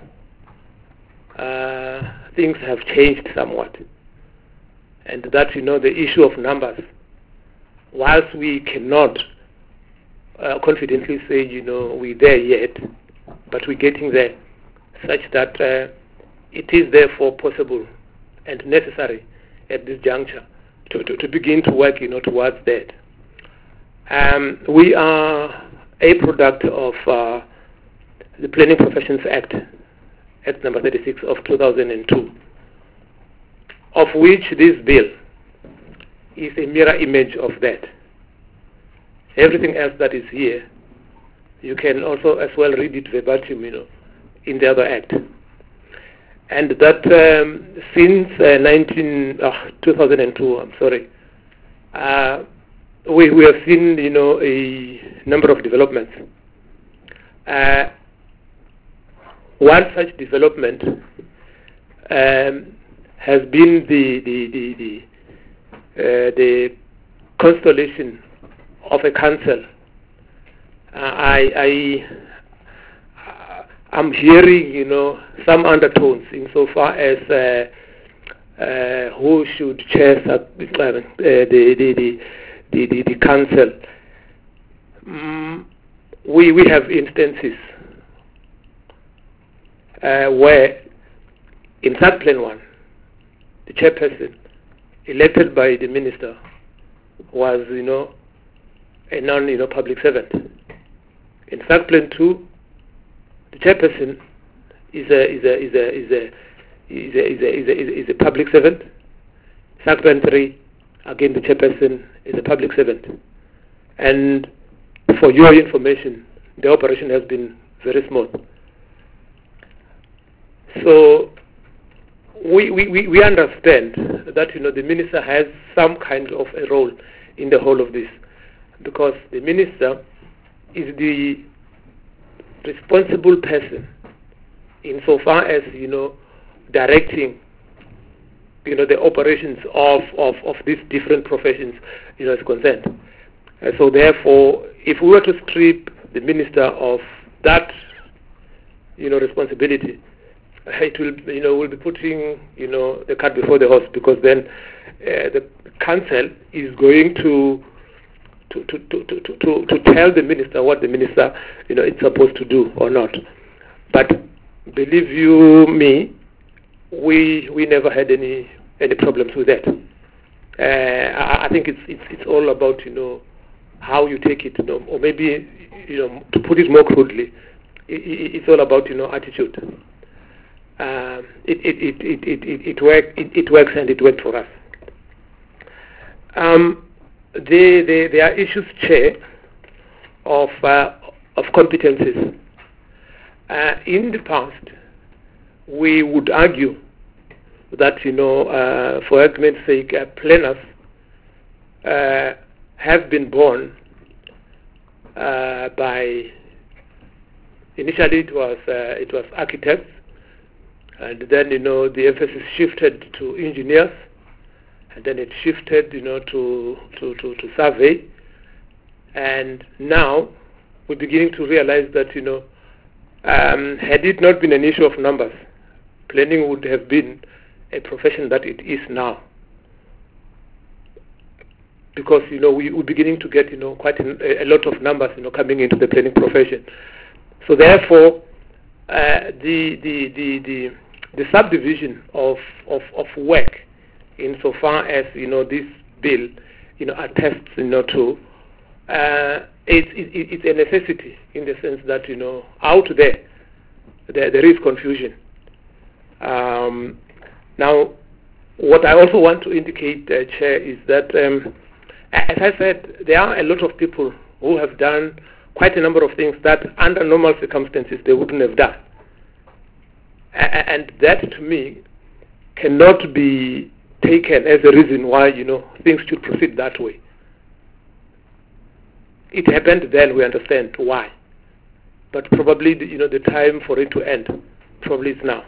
uh, things have changed somewhat. And that, you know, the issue of numbers, whilst we cannot uh, confidently say, you know, we're there yet, but we're getting there, such that uh, it is therefore possible and necessary at this juncture to, to, to begin to work, you know, towards that. Um, we are a product of uh, the Planning Professions Act, Act number thirty-six of two thousand two, of which this bill is a mirror image of that. Everything else that is here, you can also as well read it verbatim, you know, in the other act. And that um, since uh, nineteen, oh, two thousand two, I'm sorry, uh, we, we have seen, you know, a number of developments. Uh, one such development um, has been the the the the, uh, the constellation of a council. Uh, I I uh, I'm hearing, you know, some undertones insofar as uh, uh, who should chair uh, the, the the the the the council. Mm, we we have instances uh, where in sub-plan one, the chairperson elected by the minister was, you know, a non, you know, public servant. In sub-plan two, the chairperson is a is a is a is a is a is a is a, is a public servant. Sub-plan three, again the chairperson is a public servant. And for your information, the operation has been very smooth. So we, we, we understand that, you know, the minister has some kind of a role in the whole of this, because the minister is the responsible person insofar as, you know, directing, you know, the operations of, of, of these different professions, you know, is concerned. Uh, so therefore, if we were to strip the minister of that, you know, responsibility, it will, you know, will be putting, you know, the cart before the horse, because then uh, the council is going to to, to, to, to, to to tell the minister what the minister, you know, is supposed to do or not. But believe you me, we we never had any any problems with that. Uh, I, I think it's it's it's all about, you know, how you take it, you know, or maybe, you know, to put it more crudely, it, it, it's all about, you know, attitude. Um, it, it, it, it, it, it, it, work, it, it works, and it worked for us. Um, they, they, there are issues, Chair, of, uh, of competencies. Uh, in the past, we would argue that, you know, uh, for argument's sake, uh, planners uh, have been born uh, by, initially it was, uh, it was architects, and then, you know, the emphasis shifted to engineers, and then it shifted, you know, to, to, to, to survey. And now we're beginning to realize that, you know, um, had it not been an issue of numbers, planning would have been a profession that it is now. Because, you know, we, we're beginning to get, you know, quite a, a lot of numbers, you know, coming into the planning profession. So therefore, uh, the, the, the, the The subdivision of, of, of work, insofar as, you know, this bill, you know, attests, you know, to, uh, it, it, it's a necessity in the sense that, you know, out there, there, there is confusion. Um, now, what I also want to indicate, uh, Chair, is that, um, as I said, there are a lot of people who have done quite a number of things that, under normal circumstances, they wouldn't have done. And that, to me, cannot be taken as a reason why, you know, things should proceed that way. It happened then, we understand why. But probably, the, you know, the time for it to end probably is now.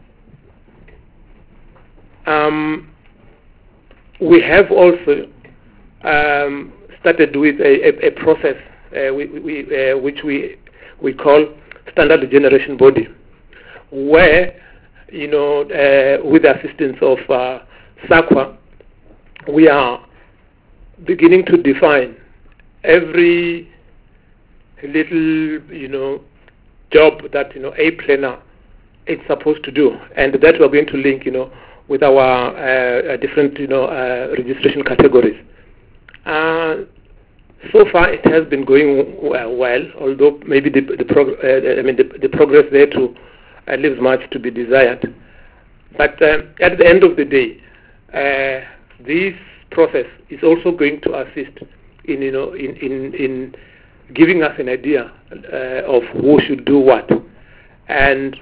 Um, we have also um, started with a, a, a process uh, we, we, uh, which we we call standard generation body, where, you know, uh, with the assistance of uh, SAQA, we are beginning to define every little, you know, job that, you know, a planner is supposed to do, and that we're going to link, you know, with our uh, different, you know, uh, registration categories. Uh, so far, it has been going well, although maybe the, the prog- uh, I mean the, the progress there too uh, leaves much to be desired. But uh, at the end of the day, uh, this process is also going to assist in, you know, in in, in giving us an idea uh, of who should do what, and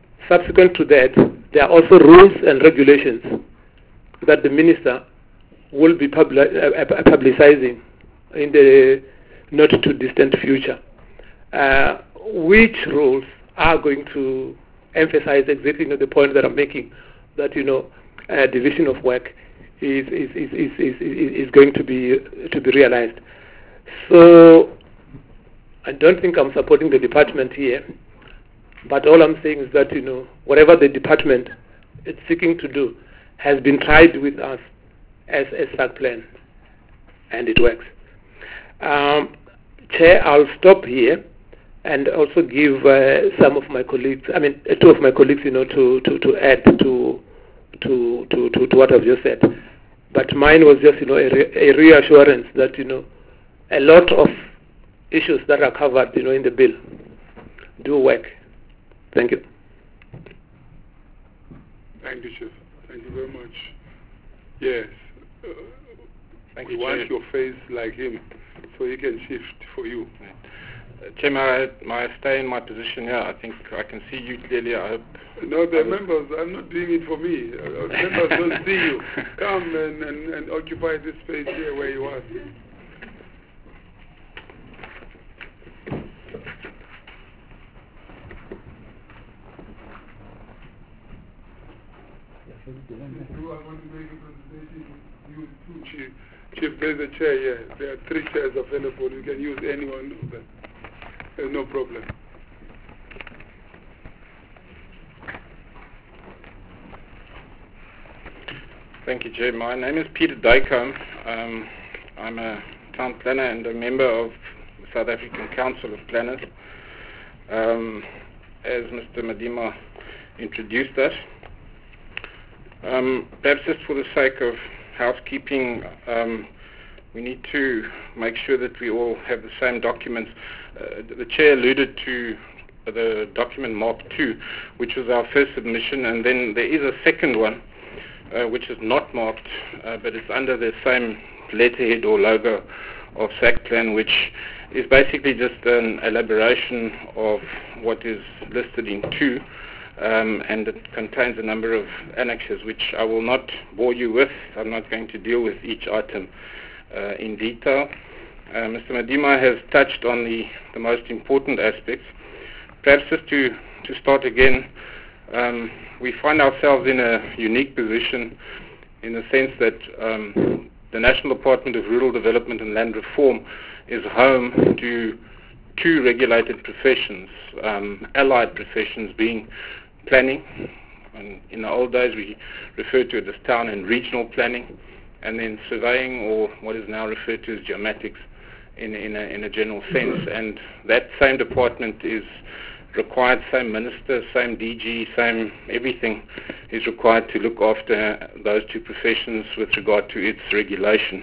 subsequent to that, there are also rules and regulations that the minister will be publi- uh, publicizing in the not too distant future, uh, which rules are going to emphasize exactly you know, the point that I'm making, that you know uh, division of work is is, is, is, is, is going to be to be realized. So I don't think I'm supporting the department here, but all I'm saying is that you know whatever the department is seeking to do has been tried with us as a S A C plan, and it works. Um, Chair, I'll stop here and also give uh, some of my colleagues, I mean, uh, two of my colleagues, you know, to, to, to add to, to, to, to, to what I've just said. But mine was just, you know, a, re- a reassurance that, you know, a lot of issues that are covered, you know, in the bill do work. Thank you. Thank you, Chief. Thank you very much. Yes. Uh, Thank we you, want Chair. your face like him, so he can shift for you. Uh, Chair, may I, may I stay in my position here? I think I can see you clearly. I hope. No, the members, I'm not doing it for me. Uh, members don't see you. Come and, and, and occupy this space here where you are. Do I want to make a presentation? You too, Chief. Chief, there's a chair here. There are three chairs available. You can use any one of them. There's no problem. Thank you, Chair. My name is Peter Dykholm. Um, I'm a town planner and a member of the South African Council of Planners. Um, as Mister Madima introduced us, um, perhaps just for the sake of housekeeping, um, we need to make sure that we all have the same documents. Uh, the Chair alluded to the document Mark two, which was our first submission, and then there is a second one, uh, which is not marked, uh, but it's under the same letterhead or logo of S A C Plan, which is basically just an elaboration of what is listed in two. Um, and it contains a number of annexes, which I will not bore you with. I'm not going to deal with each item uh, in detail. Uh, Mister Madima has touched on the, the most important aspects. Perhaps just to, to start again, um, we find ourselves in a unique position in the sense that um, the National Department of Rural Development and Land Reform is home to two regulated professions, um, allied professions being planning, and in the old days we referred to it as town and regional planning, and then surveying, or what is now referred to as geomatics in, in, a, in a general sense. And that same department is required, same minister, same D G, same everything is required to look after those two professions with regard to its regulation.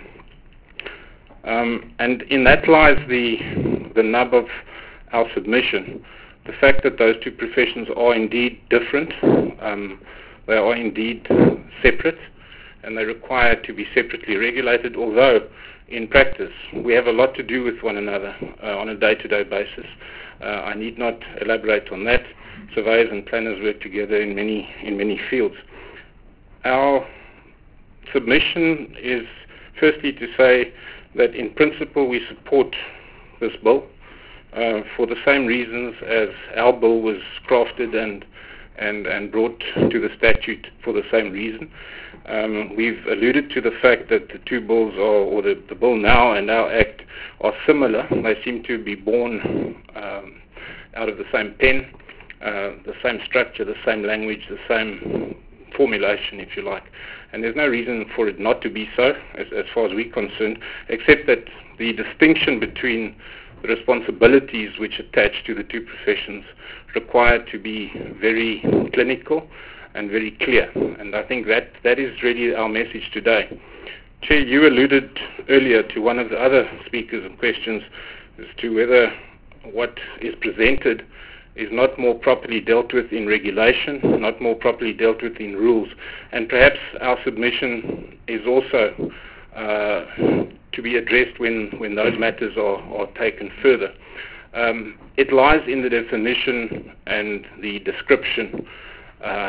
Um, and in that lies the, the nub of our submission. The fact that those two professions are indeed different, um, they are indeed separate, and they require to be separately regulated, although in practice we have a lot to do with one another uh, on a day-to-day basis. Uh, I need not elaborate on that. Surveyors and planners work together in many, in many fields. Our submission is firstly to say that in principle we support this bill. Uh, for the same reasons as our bill was crafted and and, and brought to the statute for the same reason. Um, we've alluded to the fact that the two bills are, or the, the bill now and our act are similar. They seem to be born um, out of the same pen, uh, the same structure, the same language, the same formulation, if you like. And there's no reason for it not to be so, as, as far as we're concerned, except that the distinction between the responsibilities which attach to the two professions require to be very clinical and very clear. And I think that, that is really our message today. Chair, you alluded earlier to one of the other speakers and questions as to whether what is presented is not more properly dealt with in regulation, not more properly dealt with in rules. And perhaps our submission is also uh, to be addressed when, when those matters are, are taken further. Um, it lies in the definition and the description uh,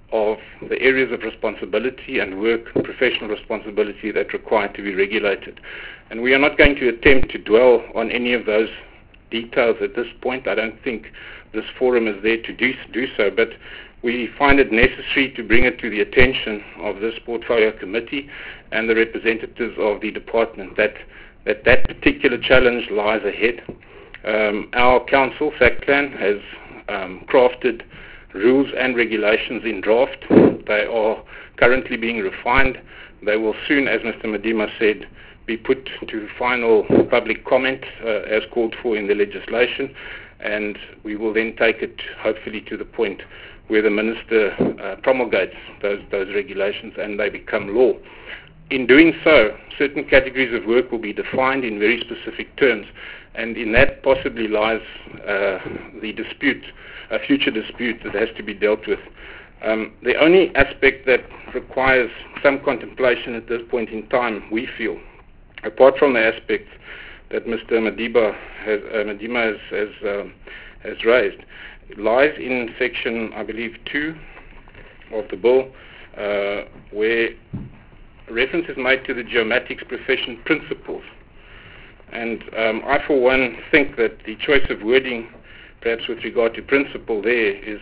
of the areas of responsibility and work, professional responsibility that require to be regulated. And we are not going to attempt to dwell on any of those details at this point. I don't think this forum is there to do, do so, but we find it necessary to bring it to the attention of this portfolio committee and the representatives of the department that that, that particular challenge lies ahead. Um, our council, SACPlan, has um, crafted rules and regulations in draft. They are currently being refined. They will soon, as Mister Madima said, be put to final public comment uh, as called for in the legislation, and we will then take it hopefully to the point where the Minister uh, promulgates those, those regulations and they become law. In doing so, certain categories of work will be defined in very specific terms, and in that possibly lies uh, the dispute, a future dispute that has to be dealt with. Um, the only aspect that requires some contemplation at this point in time, we feel, apart from the aspects that Mister Madiba has, uh, Madima has, has, um, has raised, lies in section, I believe, two of the bill, uh, where reference is made to the geomatics profession principles. And um, I, for one, think that the choice of wording, perhaps with regard to principle there, is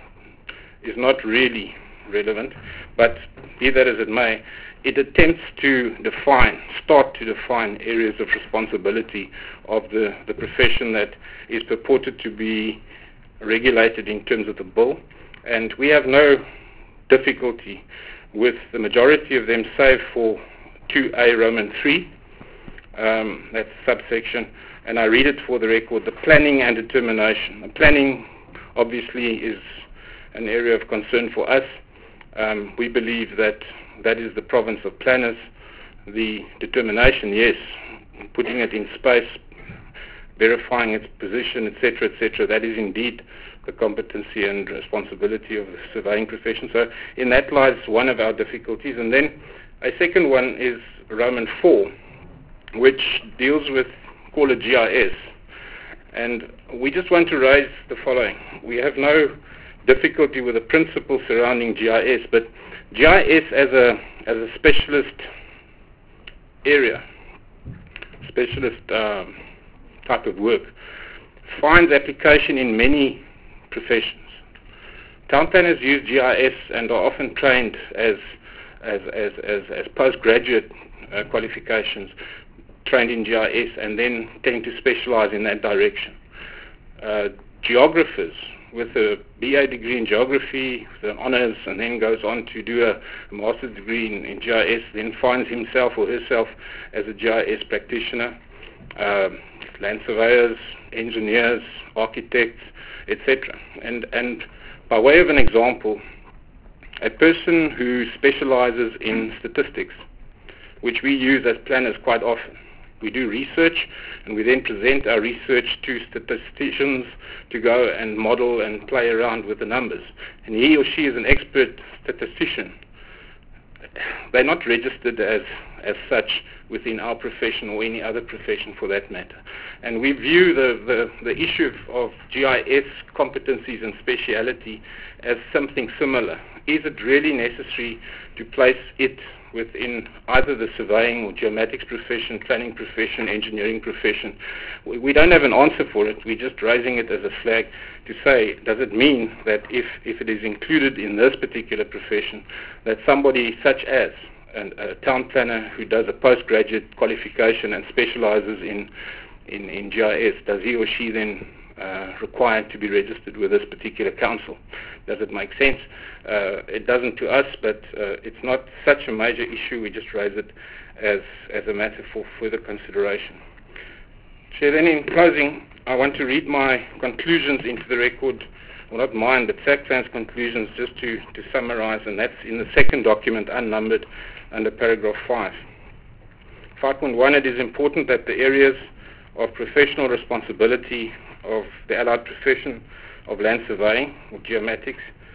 is not really relevant. But be that as it may, it attempts to define, start to define areas of responsibility of the, the profession that is purported to be regulated in terms of the bill. And we have no difficulty with the majority of them, save for two A Roman three, um, that's subsection, and I read it for the record, the planning and determination. The planning obviously is an area of concern for us. Um, we believe that that is the province of planners. The determination, yes, putting it in space, verifying its position, et cetera, et cetera, that is indeed the competency and responsibility of the surveying profession. So in that lies one of our difficulties. And then a second one is Roman four, which deals with, call it G I S. And we just want to raise the following. We have no difficulty with the principle surrounding G I S, but G I S as a, as a specialist area, specialist um, type of work, finds application in many professions. Town planners use G I S and are often trained as as as as, as postgraduate uh, qualifications, trained in G I S, and then tend to specialize in that direction. Uh, geographers with a B A degree in geography, with an honors, and then goes on to do a, a master's degree in, in G I S, then finds himself or herself as a G I S practitioner. Uh, land surveyors, engineers, architects, et cetera. And, and by way of an example, a person who specializes in statistics, which we use as planners quite often. We do research, and we then present our research to statisticians to go and model and play around with the numbers. And he or she is an expert statistician. They're not registered as, as such within our profession or any other profession for that matter. And we view the, the, the issue of, of G I S competencies and speciality as something similar. Is it really necessary to place it within either the surveying or geomatics profession, planning profession, engineering profession? We, we don't have an answer for it. We're just raising it as a flag to say, does it mean that if, if it is included in this particular profession, that somebody such as an, a town planner who does a postgraduate qualification and specializes in, in, in G I S, does he or she then uh, required to be registered with this particular council? Does it make sense? Uh, it doesn't to us, but uh, it's not such a major issue. We just raise it as, as a matter for further consideration. Chair, then in closing, I want to read my conclusions into the record, well, not mine, but SACPlan's conclusions, just to, to summarize, and that's in the second document, unnumbered, under paragraph five. five point one, it is important that the areas of professional responsibility of the allied profession of land surveying or geomatics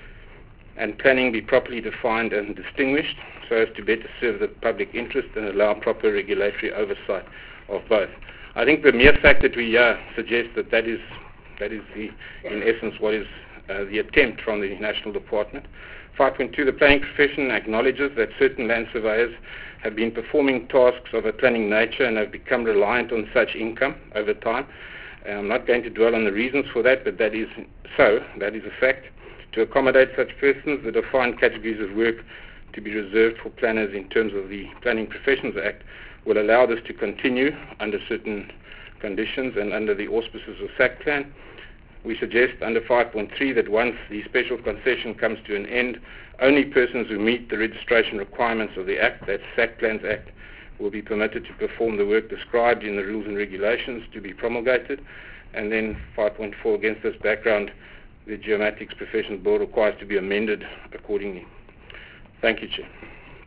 and planning be properly defined and distinguished so as to better serve the public interest and allow proper regulatory oversight of both. I think the mere fact that we uh, suggest that that is, that is the, in essence, what is uh, the attempt from the National Department. five point two, the planning profession acknowledges that certain land surveyors have been performing tasks of a planning nature and have become reliant on such income over time. I'm not going to dwell on the reasons for that, but that is so. That is a fact. To accommodate such persons, the defined categories of work to be reserved for planners in terms of the Planning Professions Act will allow this to continue under certain conditions and under the auspices of SACPlan. We suggest under five point three that once the special concession comes to an end, only persons who meet the registration requirements of the Act, that's SACPlan's Act, will be permitted to perform the work described in the rules and regulations to be promulgated. And then five point four, against this background, the Geomatics Professions Bill requires to be amended accordingly. Thank you, Chair.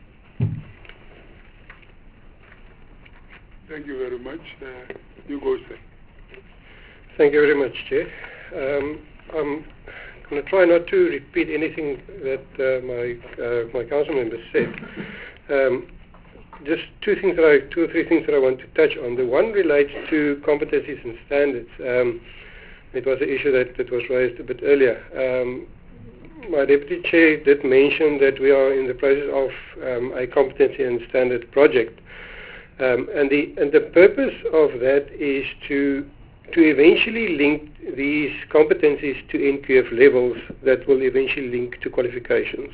Thank you very much. Uh, you go, sir. Thank you very much, Chair. Um, I'm going to try not to repeat anything that uh, my uh, my council members said. Um, just two things that I, two or three things that I want to touch on. The one relates to competencies and standards. Um, it was an issue that, that was raised a bit earlier. Um, my deputy chair did mention that we are in the process of um, a competency and standard project, um, and the and the purpose of that is to to eventually link these competencies to N Q F levels that will eventually link to qualifications.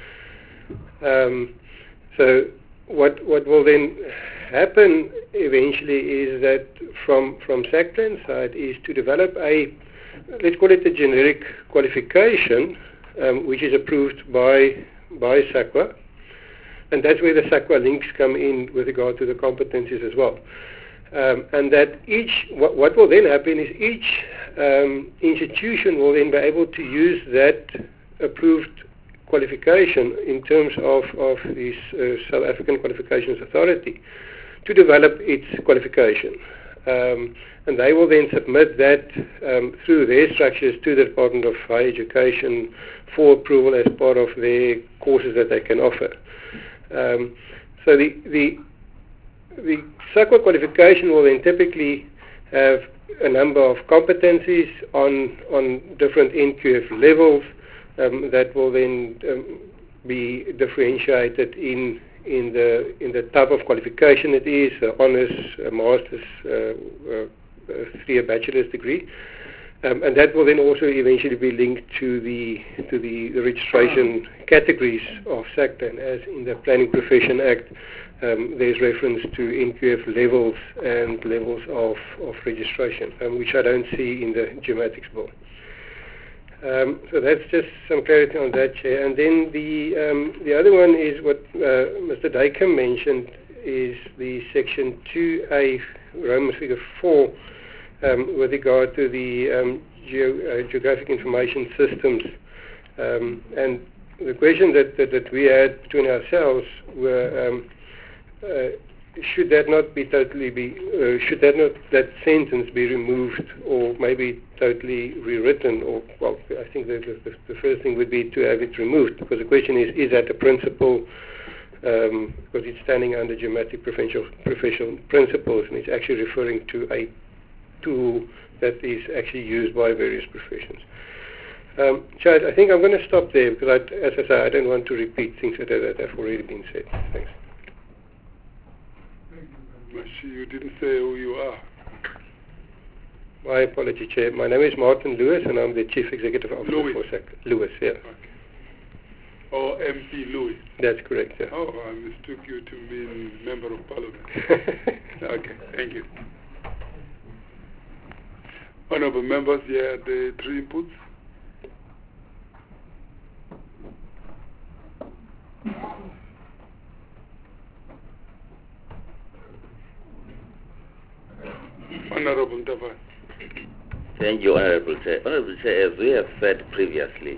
Um, so what what will then happen eventually is that from from SACPlan's side is to develop a, let's call it a generic qualification, um, which is approved by by SAQA, and that's where the SAQA links come in with regard to the competencies as well. Um, and that each, what, what will then happen is each um, institution will then be able to use that approved qualification in terms of, of this uh, South African Qualifications Authority to develop its qualification. Um, and they will then submit that um, through their structures to the Department of Higher Education for approval as part of their courses that they can offer. Um, so the, the The SAQA qualification will then typically have a number of competencies on on different N Q F levels um, that will then um, be differentiated in in the in the type of qualification it is, uh, honors, a master's, uh, uh, a three-year bachelor's degree, um, and that will then also eventually be linked to the to the, the registration categories of SACPlan, as in the Planning Profession Act. Um, there's reference to N Q F levels and levels of, of registration, um, which I don't see in the Geomatics Bill. Um, so that's just some clarity on that, Chair. And then the um, the other one is what uh, Mister Duykem mentioned, is the Section two A, Roman figure four, um, with regard to the um, geo, uh, Geographic Information Systems. Um, and the question that, that, that we had between ourselves were, um, Uh, should that not be totally be, uh, should that not, that sentence be removed or maybe totally rewritten? Or, well, I think the, the, the first thing would be to have it removed, because the question is, is that a principle, um, because it's standing under Geomatic professional, professional principles, and it's actually referring to a tool that is actually used by various professions. Um, Chad, I think I'm going to stop there, because I, as I say, I don't want to repeat things that, that have already been said. Thanks. You didn't say who you are. My apology, Chair. My name is Martin Lewis, and I'm the Chief Executive Officer Lewis. for SACPlan. Lewis, yeah. Okay. Oh, M P Lewis. That's correct, yeah. Oh, I mistook you to mean Member of Parliament. Okay, thank you. Honourable members, here are the three inputs. Honorable Ndaba. Thank you, Honorable Chair. Honorable Chair, as we have said previously,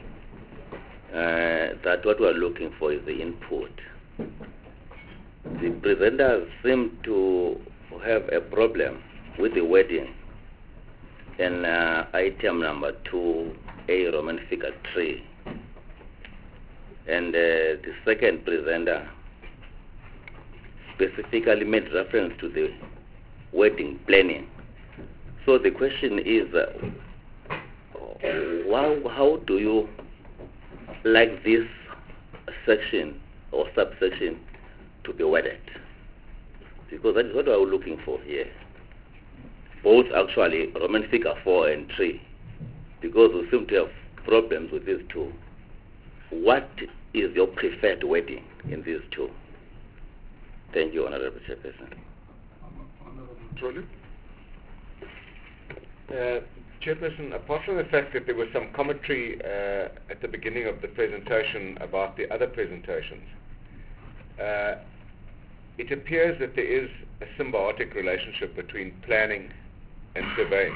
uh, that what we are looking for is the input. The presenters seem to have a problem with the wording in uh, item number two, A Roman figure three. And uh, the second presenter specifically made reference to the wording planning. So the question is, uh, how, how do you like this section or subsection to be worded, because that is what we are looking for here. Both actually, Roman figure four and three, because we seem to have problems with these two. What is your preferred wording in these two? Thank you, Honorable Chairperson. Trolley? Uh, Chairperson, apart from the fact that there was some commentary uh, at the beginning of the presentation about the other presentations, uh, it appears that there is a symbiotic relationship between planning and surveying.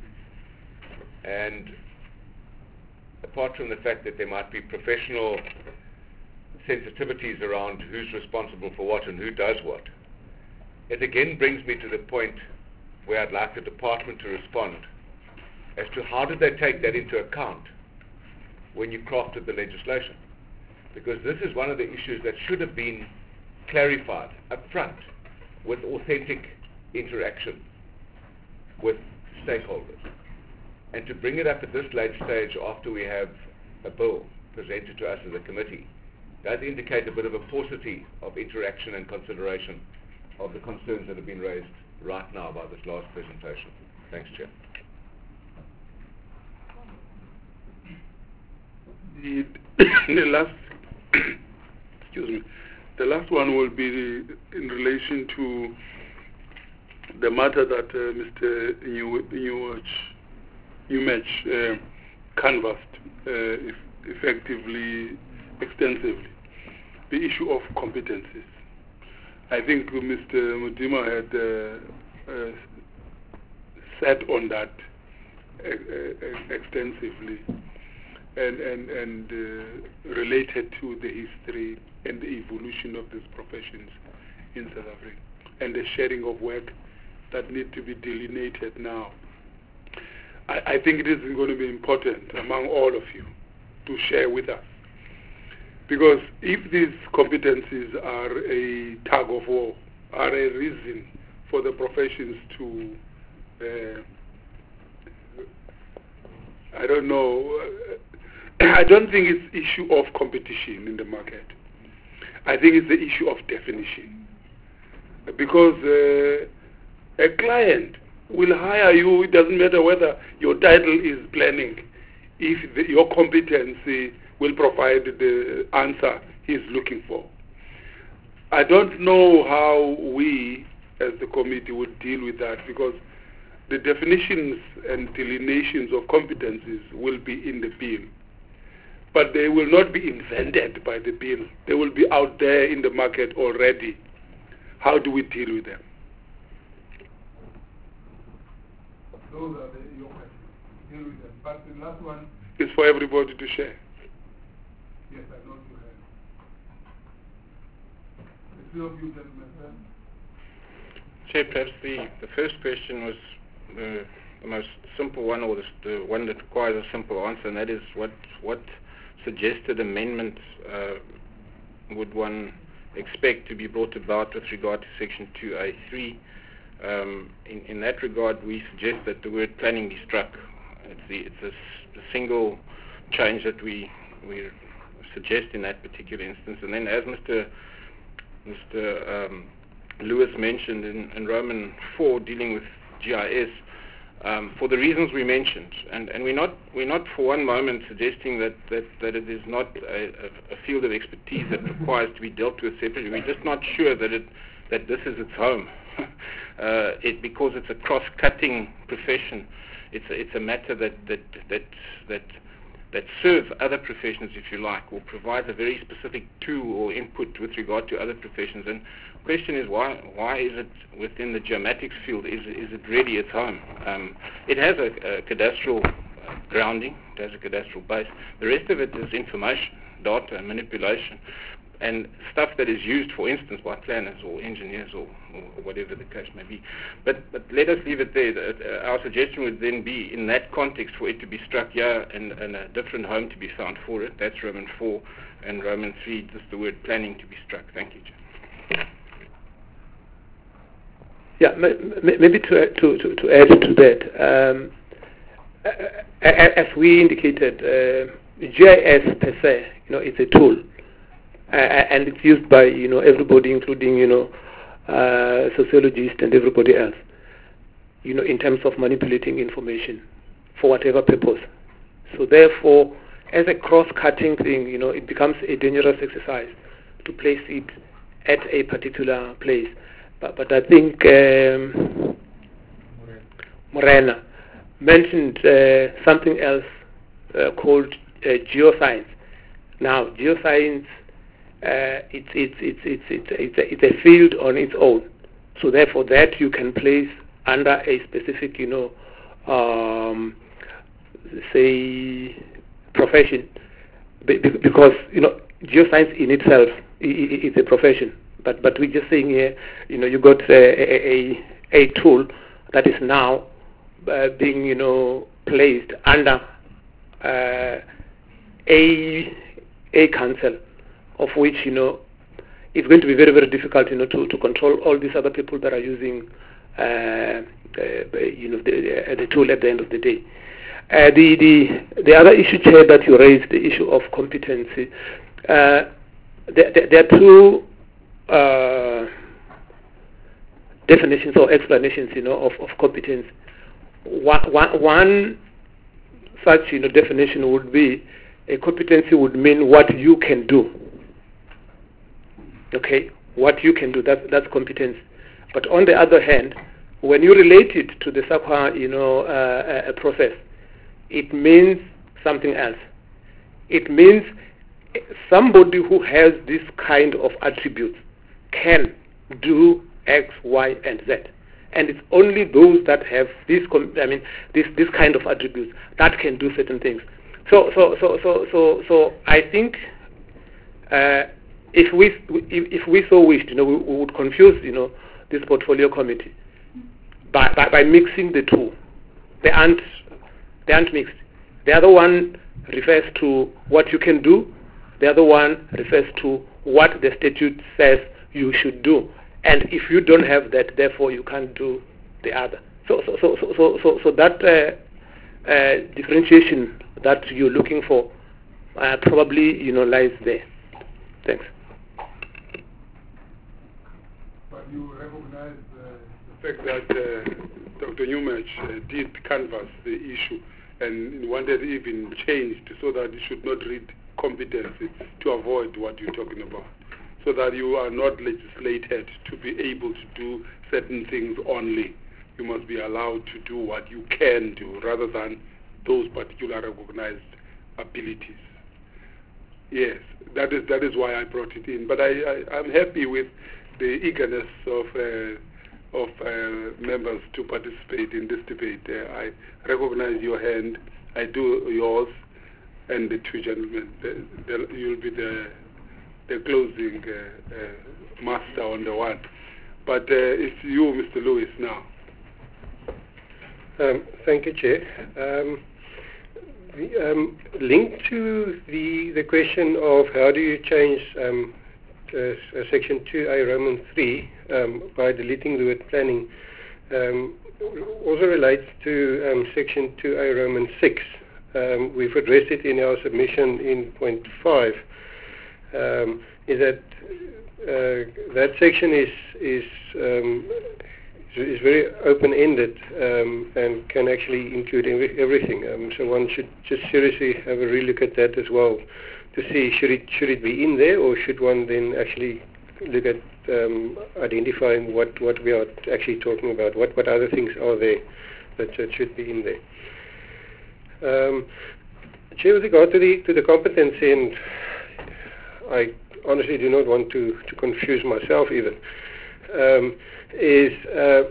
And apart from the fact that there might be professional sensitivities around who's responsible for what and who does what, it again brings me to the point where I'd like the department to respond as to how did they take that into account when you crafted the legislation. Because this is one of the issues that should have been clarified up front with authentic interaction with stakeholders. And to bring it up at this late stage after we have a bill presented to us as a committee does indicate a bit of a paucity of interaction and consideration of the concerns that have been raised right now by this last presentation. Thanks, Chair. The, the last, excuse me, the last one will be the, in relation to the matter that uh, Mister Newmatch uh, canvassed uh, if effectively, extensively, the issue of competencies. I think Mister Mudima had uh, uh, sat on that uh, uh, extensively and, and, and uh, related to the history and the evolution of these professions in South Africa and the sharing of work that need to be delineated now. I, I think it is going to be important among all of you to share with us. Because if these competencies are a tug of war, are a reason for the professions to, uh, I don't know, uh, I don't think it's issue of competition in the market. I think it's the issue of definition. Because uh, a client will hire you, it doesn't matter whether your title is planning, if the, your competency will provide the answer he's looking for. I don't know how we as the committee would deal with that, because the definitions and delineations of competencies will be in the bill. But they will not be invented by the bill. They will be out there in the market already. How do we deal with them? Those are the, your questions. Deal with them. But the last one is for everybody to share. Yes, I know you have. The two of you gentlemen. Chair, perhaps the, the first question was the, the most simple one, or the, the one that requires a simple answer, and that is what what suggested amendments uh, would one expect to be brought about with regard to Section two A three. Um, in, in that regard, we suggest that the word planning be struck. It's, the, it's a, a single change that we we suggest in that particular instance. And then, as Mister Mister Um, Lewis mentioned in, in Roman four, dealing with G I S, um, for the reasons we mentioned, and, and we're not we're not for one moment suggesting that, that, that it is not a, a field of expertise that requires to be dealt with separately. We're just not sure that it that this is its home, uh, it because it's a cross-cutting profession. It's a, it's a matter that that that that that serves other professions, if you like, or provides a very specific tool or input with regard to other professions. And the question is, why why is it within the geomatics field? Is is it really its home? Um, it has a, a cadastral uh, grounding, it has a cadastral base. The rest of it is information, data, and manipulation, and stuff that is used, for instance, by planners or engineers or, or whatever the case may be. But, but let us leave it there. Uh, our suggestion would then be, in that context, for it to be struck here and, and a different home to be found for it. That's Roman four, and Roman three, just the word planning to be struck. Thank you, Chair. Yeah, maybe to, to, to, to add to that, um, as we indicated, uh, G I S per se, you know, it's a tool, uh, and it's used by, you know, everybody, including, you know, uh, sociologists and everybody else, you know, in terms of manipulating information for whatever purpose. So therefore, as a cross-cutting thing, you know, it becomes a dangerous exercise to place it at a particular place. But, but I think um, Morena mentioned uh, something else uh, called uh, geoscience. Now, geoscience, uh, it's, it's, it's, it's, it's, it's, a, it's a field on its own. So therefore, that you can place under a specific, you know, um, say, profession, because, you know, geoscience in itself is a profession. But but we're just saying here, you know, you got a a, a tool that is now uh, being, you know, placed under uh, a a council, of which, you know, it's going to be very very difficult, you know, to, to control all these other people that are using, uh, uh, you know, the, uh, the tool at the end of the day. Uh, the, the the other issue, Chair, that you raised, the issue of competency, uh, there, there, there are two uh, definitions or explanations, you know, of, of competence. One, one, one such, you know, definition would be a competency would mean what you can do. Okay, what you can do, that, that's competence. But on the other hand, when you relate it to the SAQA, you know, uh, uh, process, it means something else. It means somebody who has this kind of attributes can do X, Y, and Z. And it's only those that have this, I mean, this this kind of attributes that can do certain things. So, so, so, so, so, so, I think uh, if we if we so wished, you know, we, we would confuse, you know, this portfolio committee by by, by mixing the two. They aren't they aren't mixed. The other one refers to what you can do. The other one refers to what the statute says you should do. And if you don't have that, therefore you can't do the other. So, so, so, so, so, so, so that uh, uh, differentiation that you're looking for uh, probably, you know, lies there. Thanks. But you recognize uh, the fact that uh, Doctor Newmatch uh, did canvass the issue and wanted even changed so that it should not read competency to avoid what you're talking about, so that you are not legislated to be able to do certain things only. You must be allowed to do what you can do rather than those particular recognized abilities. Yes, that is that is why I brought it in. But I, I, I'm happy with the eagerness of uh, of uh, members to participate in this debate. Uh, I recognize your hand, I do yours, and the two gentlemen. The, the, you'll be the the closing uh, uh, master on the one. But uh, it's you, Mister Lewis, now. Um, thank you, Chair. Um, the, um, linked to the the question of how do you change um, uh, Section two A Roman three um, by deleting the word planning, um, also relates to um, Section two A Roman six. Um, we've addressed it in our submission in point five. Um, is that uh, that section is is um, is very open-ended um, and can actually include every, everything. Um, so one should just seriously have a relook at that as well to see should it should it be in there, or should one then actually look at um, identifying what, what we are actually talking about. What what other things are there that, that should be in there. Um, Chair, with regard to the to the competency, and I honestly do not want to, to confuse myself even, um, is, uh,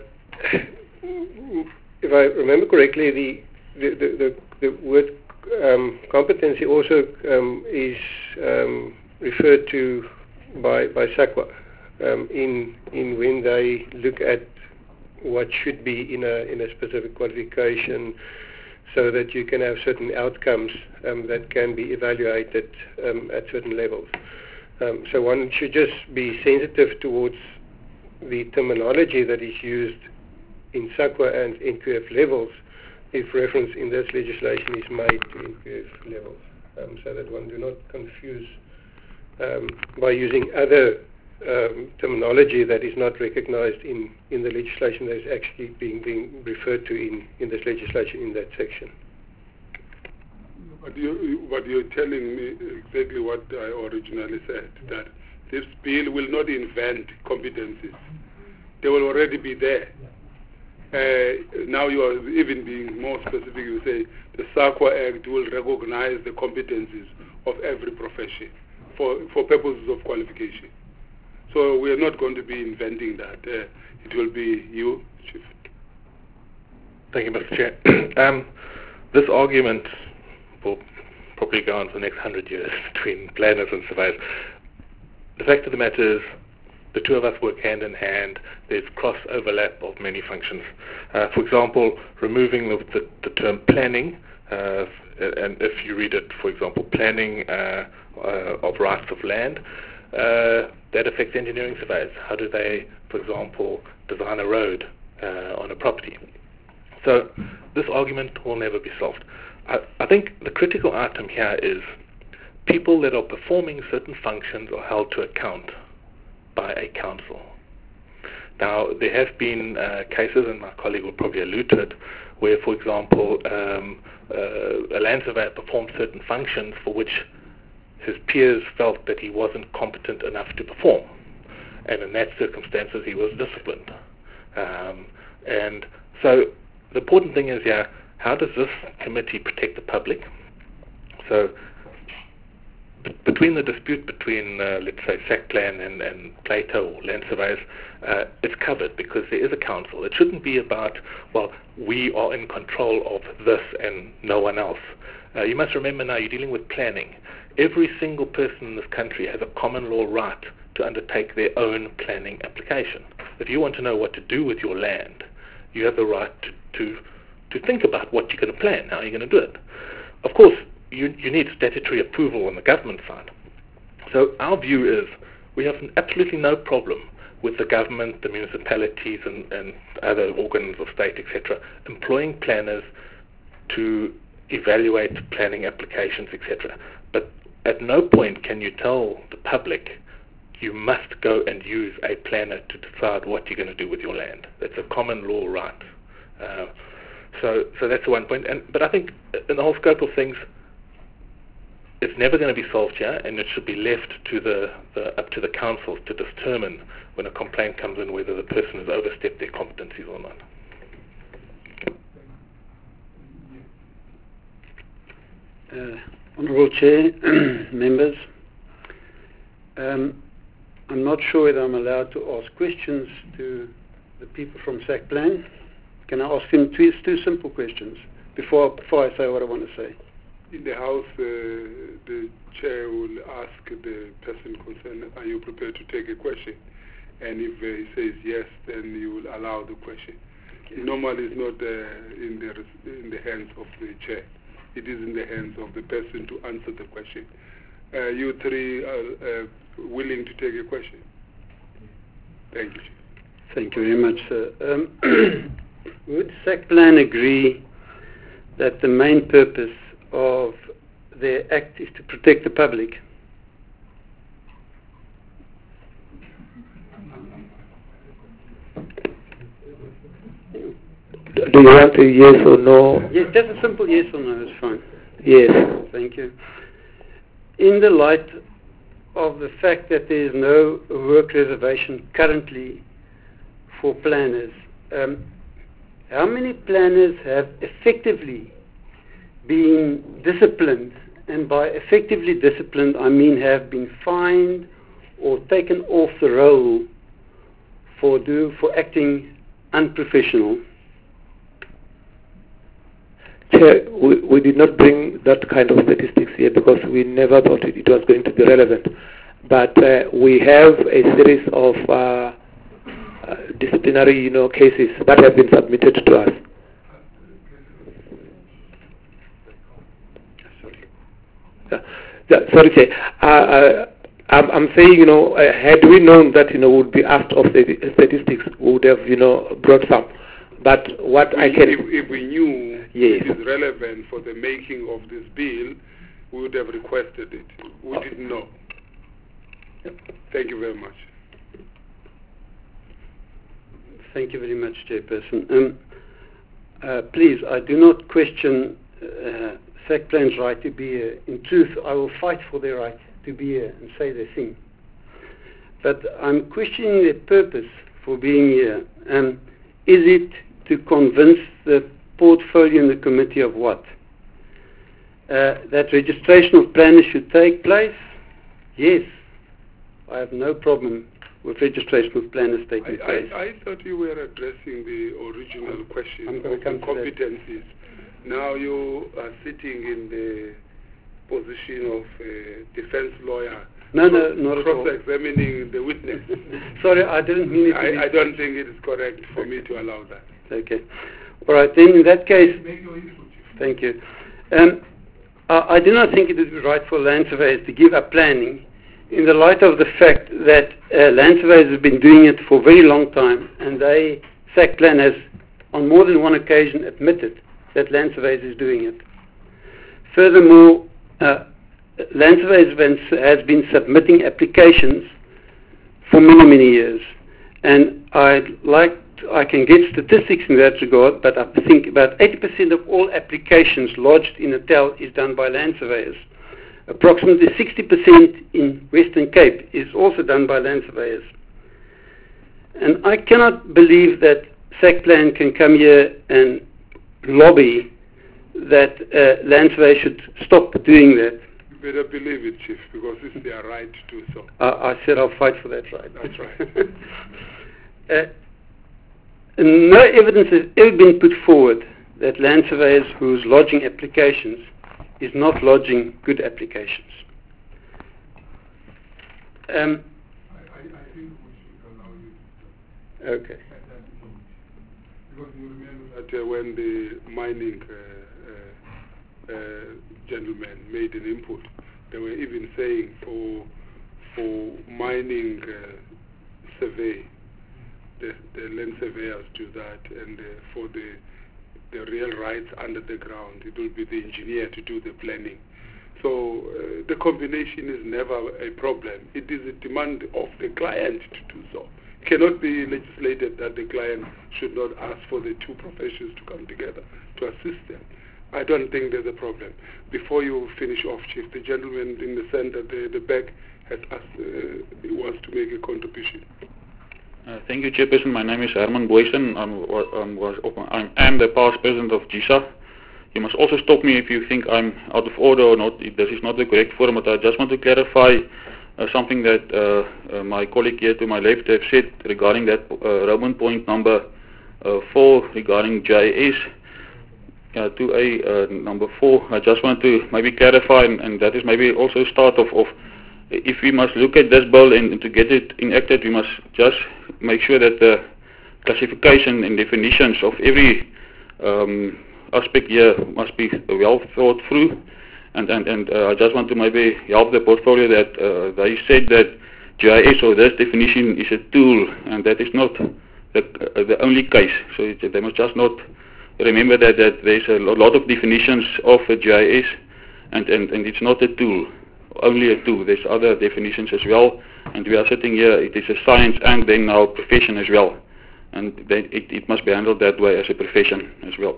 if I remember correctly, the the, the, the, the word um, competency also um, is um, referred to by, by SAQA um, in, in when they look at what should be in a, in a specific qualification, so that you can have certain outcomes um, that can be evaluated um, at certain levels. Um, so one should just be sensitive towards the terminology that is used in SAQA and N Q F levels if reference in this legislation is made to N Q F levels. um, so that one do not confuse um, by using other um, terminology that is not recognized in, in the legislation that is actually being, being referred to in, in this legislation in that section. But, you, but you're telling me exactly what I originally said, that this bill will not invent competencies. They will already be there. Uh, now you are even being more specific. You say the SAQA Act will recognize the competencies of every profession for, for purposes of qualification. So we are not going to be inventing that. Uh, it will be you, Chief. Thank you, Mister Chair. um, this argument will probably go on for the next hundred years between planners and surveyors. The fact of the matter is, the two of us work hand in hand. There's cross overlap of many functions. Uh, for example, removing the, the, the term planning, uh, and if you read it, for example, planning uh, uh, of rights of land, uh, that affects engineering surveyors. How do they, for example, design a road uh, on a property? So this argument will never be solved. I, I think the critical item here is people that are performing certain functions are held to account by a council. Now, there have been uh, cases, and my colleague will probably allude to it, where, for example, um, uh, a land surveyor performed certain functions for which his peers felt that he wasn't competent enough to perform. And in that circumstances, he was disciplined. Um, and so the important thing is, yeah, how does this committee protect the public? So b- between the dispute between, uh, let's say, SACPlan and, and Plato or land surveyors, uh, it's covered because there is a council. It shouldn't be about, well, we are in control of this and no one else. Uh, you must remember now, you're dealing with planning. Every single person in this country has a common law right to undertake their own planning application. If you want to know what to do with your land, you have the right to, to, to think about what you're going to plan, how you're going to do it. Of course, you, you need statutory approval on the government side. So our view is we have absolutely no problem with the government, the municipalities and, and other organs of state, et cetera, employing planners to evaluate planning applications, et cetera. But at no point can you tell the public you must go and use a planner to decide what you're going to do with your land. That's a common law right. Uh, so, so that's the one point. And, but I think in the whole scope of things, it's never going to be solved here, and it should be left to the, the up to the councils to determine when a complaint comes in whether the person has overstepped their competencies or not. Uh, Honourable Chair, members, um, I'm not sure whether I'm allowed to ask questions to the people from SACPlan. Can I ask them two, two simple questions before, before I say what I want to say? In the House, uh, the Chair will ask the person concerned, are you prepared to take a question? And if uh, he says yes, then you will allow the question. Okay. Normally it's not uh, in, the, in the hands of the Chair. It is in the hands of the person to answer the question. Uh, you three are uh, willing to take a question? Thank you, Chief. Thank you very much, sir. Um, would SACPlan agree that the main purpose of their act is to protect the public? Do you want a yes or no? Yes, just a simple yes or no is fine. Yes. Thank you. In the light of the fact that there is no work reservation currently for planners, um, how many planners have effectively been disciplined? And by effectively disciplined, I mean have been fined or taken off the roll for do for acting unprofessional. Chair, we, we did not bring that kind of statistics here because we never thought it, it was going to be relevant. But uh, we have a series of uh, uh, disciplinary, you know, cases that have been submitted to us. Uh, yeah, sorry, Chair. Uh, uh, I'm, I'm saying, you know, uh, had we known that, you know, would be asked of the statistics, we would have, you know, brought some. But what we, I can... If, if we knew yes. it is relevant for the making of this bill, we would have requested it. We Oh. didn't know. Yep. Thank you very much. Thank you very much, Chairperson. Um, uh, please, I do not question uh, SACPLAN's right to be here. In truth, I will fight for their right to be here and say their thing. But I'm questioning their purpose for being here. Um, is it to convince the portfolio and the committee of what? Uh, that registration of planners should take place? Yes. I have no problem with registration of planners taking I, place. I, I thought you were addressing the original I'm, question I'm of going to come the to that. competencies. Now you are sitting in the position of a defense lawyer. No, no, not at all. Cross-examining the witness. Sorry, I didn't mean it to be... I, I don't think it is correct for me to allow that. Okay. All right, then in that case... Thank you. Um, I, I do not think it is right for land surveyors to give up planning in the light of the fact that uh, land surveyors have been doing it for a very long time, and they, SACPLAN has on more than one occasion admitted that land surveyors is doing it. Furthermore, uh, land surveyors have been, has been submitting applications for many, many years, and I'd like to, I can get statistics in that regard, but I think about eighty percent of all applications lodged in Natal is done by land surveyors. Approximately sixty percent in Western Cape is also done by land surveyors. And I cannot believe that SACPLAN can come here and lobby that uh, land surveyors should stop doing that. You better believe it, Chief, because it's their right to do so. Uh, I said I'll fight for that right. That's right. uh, no evidence has ever been put forward that land surveyors who's lodging applications is not lodging good applications. Um, I, I, I think we should allow you to okay. at that point. Because you remember that uh, when the mining uh, uh, uh, gentlemen made an input, they were even saying for for mining uh, survey, the, the land surveyors do that, and uh, for the the real rights under the ground, it will be the engineer to do the planning. So uh, the combination is never a problem. It is a demand of the client to do so. It cannot be legislated that the client should not ask for the two professions to come together to assist them. I don't think there's a problem. Before you finish off, Chief, the gentleman in the center, the, the back, has asked, uh, wants to make a contribution. Uh, thank you, Chairperson. My name is Herman Boysen. I'm, I'm, was, I'm, I'm the past president of G I S A. You must also stop me if you think I'm out of order or not. This is not the correct form, but I just want to clarify uh, something that uh, uh, my colleague here to my left have said regarding that uh, Roman point number uh, four regarding J I S. Uh, to a uh, number four, I just want to maybe clarify, and, and that is maybe also a start of, of if we must look at this bill and, and to get it enacted, we must just make sure that the classification and definitions of every um, aspect here must be well thought through. And, and, and uh, I just want to maybe help the portfolio that uh, they said that G I S or this definition is a tool, and that is not the, uh, the only case. So it, they must just not remember that, that there's a lot of definitions of a G I S, and, and, and it's not a tool. Only a tool. There's other definitions as well, and we are sitting here. It is a science and then now profession as well, and they, it, it must be handled that way as a profession as well.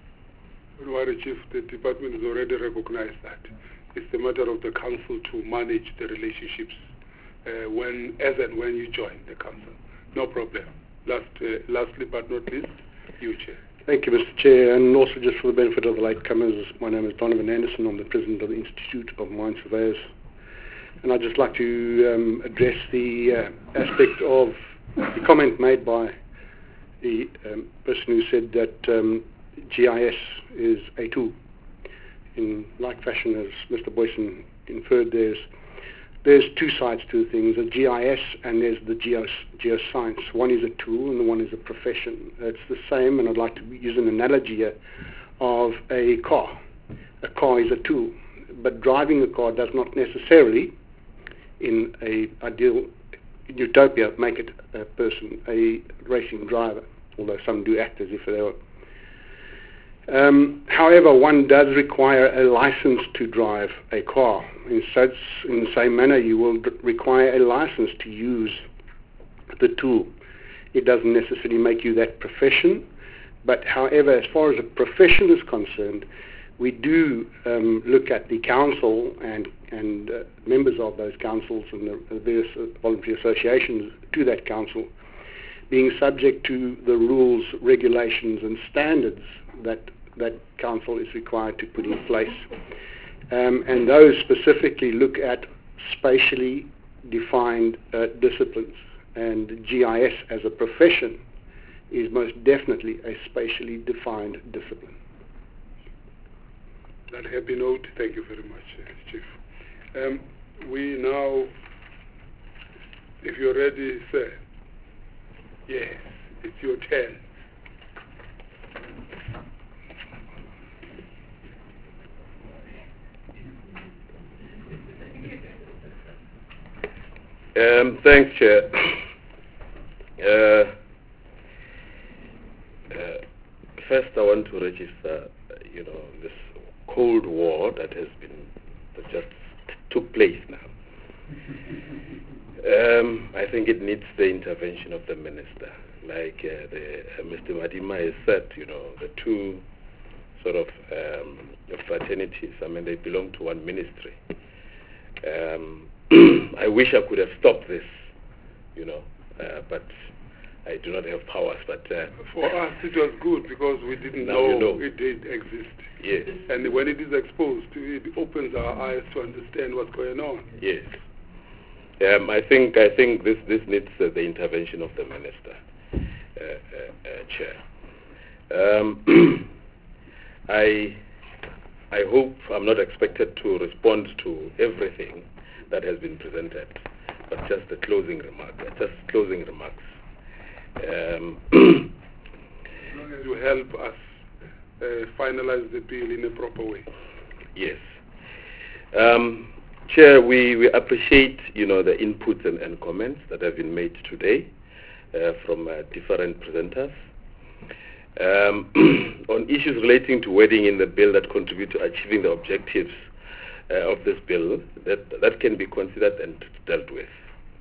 Don't worry, Chief. The department has already recognized that. It's the matter of the council to manage the relationships uh, when, as and when you join the council. No problem. Last, uh, lastly but not least, you, Chair. Thank you, Mister Chair, and also just for the benefit of the latecomers, my name is Donovan Anderson. I'm the President of the Institute of Mine Surveyors, and I'd just like to um, address the uh, aspect of the comment made by the um, person who said that um, G I S is a tool. In like fashion as Mister Boysen inferred, there's There's two sides to things, a G I S and there's the geos, geoscience. One is a tool and the one is a profession. It's the same, and I'd like to use an analogy here of a car. A car is a tool, but driving a car does not necessarily, in a ideal utopia, make it a person, a racing driver, although some do act as if they are. Um, however, one does require a license to drive a car. In such, in the same manner, you will d- require a license to use the tool. It doesn't necessarily make you that profession, but however, as far as a profession is concerned, we do um, look at the council and, and uh, members of those councils and the various uh, voluntary associations to that council being subject to the rules, regulations and standards that that council is required to put in place. Um, and those specifically look at spatially defined uh, disciplines. And G I S as a profession is most definitely a spatially defined discipline. That happy note, thank you very much, uh, Chief. Um, we now, if you're ready, sir. Yes, it's your turn. Um, thanks, Chair. Uh, uh, first, I want to register, uh, you know, this Cold War that has been that just took place now. Um, I think it needs the intervention of the minister, like uh, the, uh, Mister Madima has said. You know, the two sort of um, fraternities. I mean, they belong to one ministry. Um, I wish I could have stopped this, you know, uh, but I do not have powers. But uh, for us, it was good because we didn't now know, you know it did exist. Yes. And when it is exposed, it opens our eyes to understand what's going on. Yes. Um, I think I think this this needs uh, the intervention of the minister, uh, uh, uh, Chair. Um, I I hope I'm not expected to respond to everything that has been presented, but just the closing remark, just closing remarks. Um, as long as you help us uh, finalize the bill in a proper way. Yes. Um, Chair, we, we appreciate, you know, the inputs and, and comments that have been made today uh, from uh, different presenters. Um, on issues relating to wording in the bill that contribute to achieving the objectives uh, of this bill, that that can be considered and dealt with.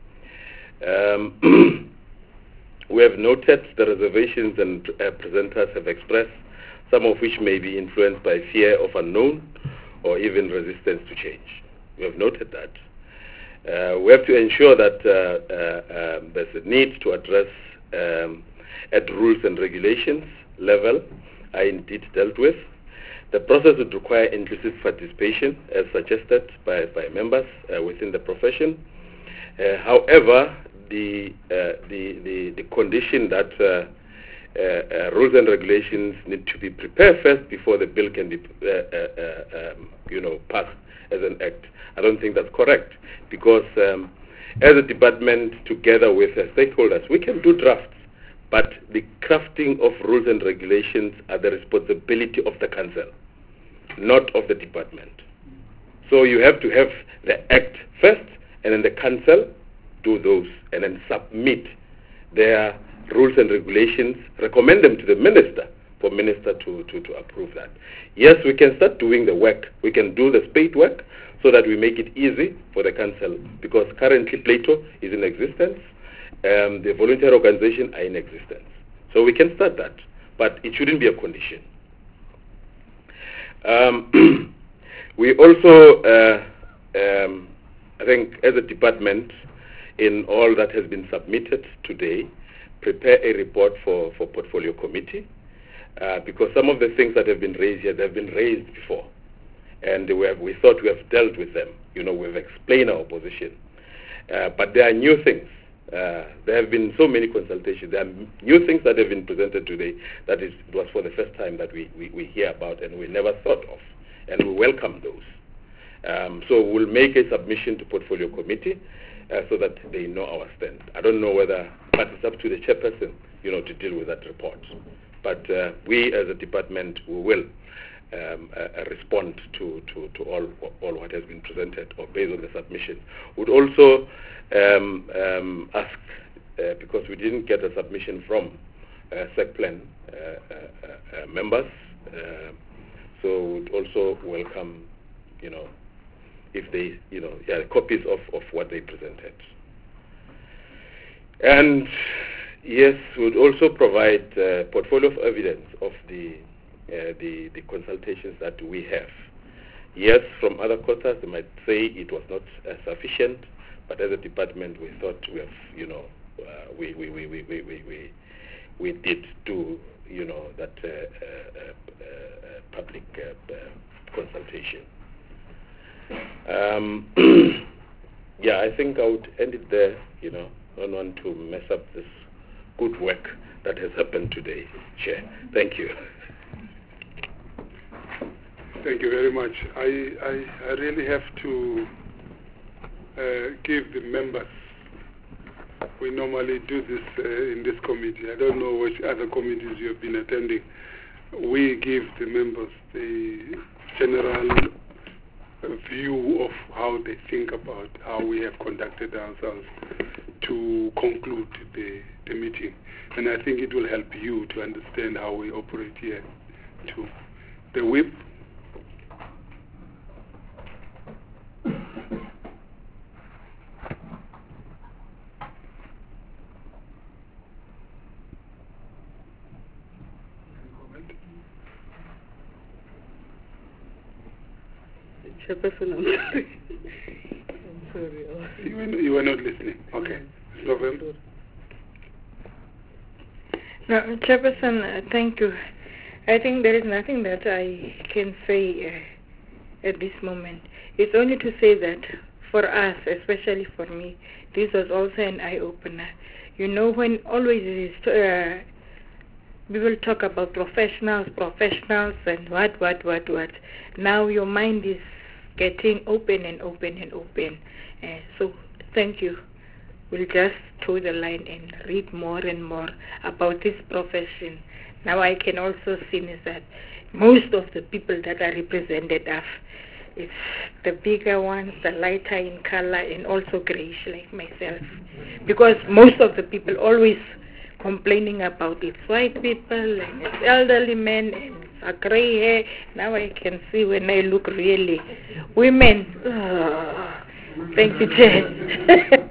Um, we have noted the reservations and uh, presenters have expressed, some of which may be influenced by fear of unknown or even resistance to change. We have noted that. Uh, we have to ensure that uh, uh, um, there's a need to address um, at rules and regulations level are indeed dealt with. The process would require inclusive participation as suggested by, by members uh, within the profession. Uh, however, the, uh, the, the, the condition that uh, uh, uh, rules and regulations need to be prepared first before the bill can be uh, uh, um, you know, passed as an act. I don't think that's correct, because um, as a department together with uh, stakeholders, we can do drafts, but the crafting of rules and regulations are the responsibility of the council, not of the department. So you have to have the act first, and then the council do those, and then submit their rules and regulations, recommend them to the minister for minister to, to, to approve that. Yes, we can start doing the work. We can do the spade work so that we make it easy for the council, because currently Plato is in existence. Um, the voluntary organization are in existence. So we can start that, but it shouldn't be a condition. Um, we also, uh, um, I think as a department, in all that has been submitted today, prepare a report for, for portfolio committee, uh, because some of the things that have been raised here, they've been raised before. And we, have, we thought we have dealt with them. You know, we've explained our position. Uh, but there are new things. Uh, there have been so many consultations. There are new things that have been presented today that is, it was for the first time that we, we, we hear about and we never thought of. And we welcome those. Um, so we'll make a submission to Portfolio Committee uh, so that they know our stand. I don't know whether, but it's up to the chairperson, you know, to deal with that report. But uh, we as a department, we will Um, uh, respond to, to, to all all what has been presented or based on the submission. Would also um, um, ask, uh, because we didn't get a submission from uh, SECPLAN uh, uh, uh, members, Uh, so we'd also welcome, you know, if they, you know, yeah, copies of, of what they presented. And yes, we'd also provide a portfolio of evidence of the, uh, the, the consultations that we have. Yes, from other quarters, they might say it was not uh, sufficient, but as a department, we thought we have, you know, uh, we, we, we, we, we, we, we, we did do, you know, that uh, uh, uh, public uh, uh, consultation. Um, yeah, I think I would end it there, you know. I don't want to mess up this good work that has happened today, Chair. Thank you. Thank you very much. I, I, I really have to uh, give the members, we normally do this uh, in this committee. I don't know which other committees you have been attending. We give the members the general view of how they think about how we have conducted ourselves to conclude the, the meeting. And I think it will help you to understand how we operate here too. The whip. Chairperson, I'm sorry. I'm sorry. You were, you were not listening. Okay. November. No, Chairperson, uh, thank you. I think there is nothing that I can say uh, at this moment. It's only to say that for us, especially for me, this was also an eye-opener. You know, when always it is, uh, people talk about professionals, professionals, and what, what, what, what. Now your mind is getting open and open and open. Uh, so thank you. We'll just toe the line and read more and more about this profession. Now I can also see is that most of the people that are represented are it's the bigger ones, the lighter in color, and also grayish like myself. Because most of the people always complaining about it's white people and it's elderly men and a gray hair. Now I can see when I look really women. Oh, thank you, Chair.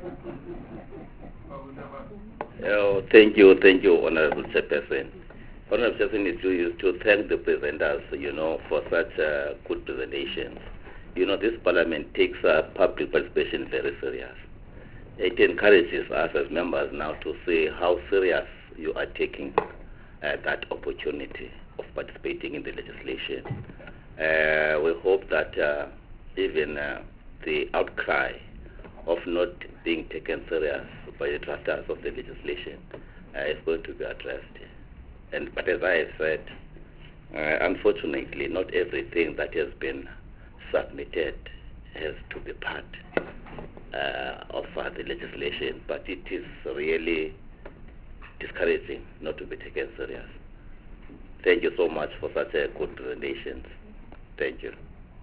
Oh, thank you, thank you, Honorable Chairperson. Honorable Chairperson is to, is to thank the presenters, you know, for such uh, good presentations. You know, this Parliament takes uh, public participation very serious. It encourages us as members now to see how serious you are taking uh, that opportunity of participating in the legislation. Uh, we hope that uh, even uh, the outcry of not being taken serious by the drafters of the legislation uh, is going to be addressed. And, but as I have said, uh, unfortunately, not everything that has been submitted has to be part uh, of uh, the legislation, but it is really discouraging not to be taken serious. Thank you so much for such a good presentation. Thank you.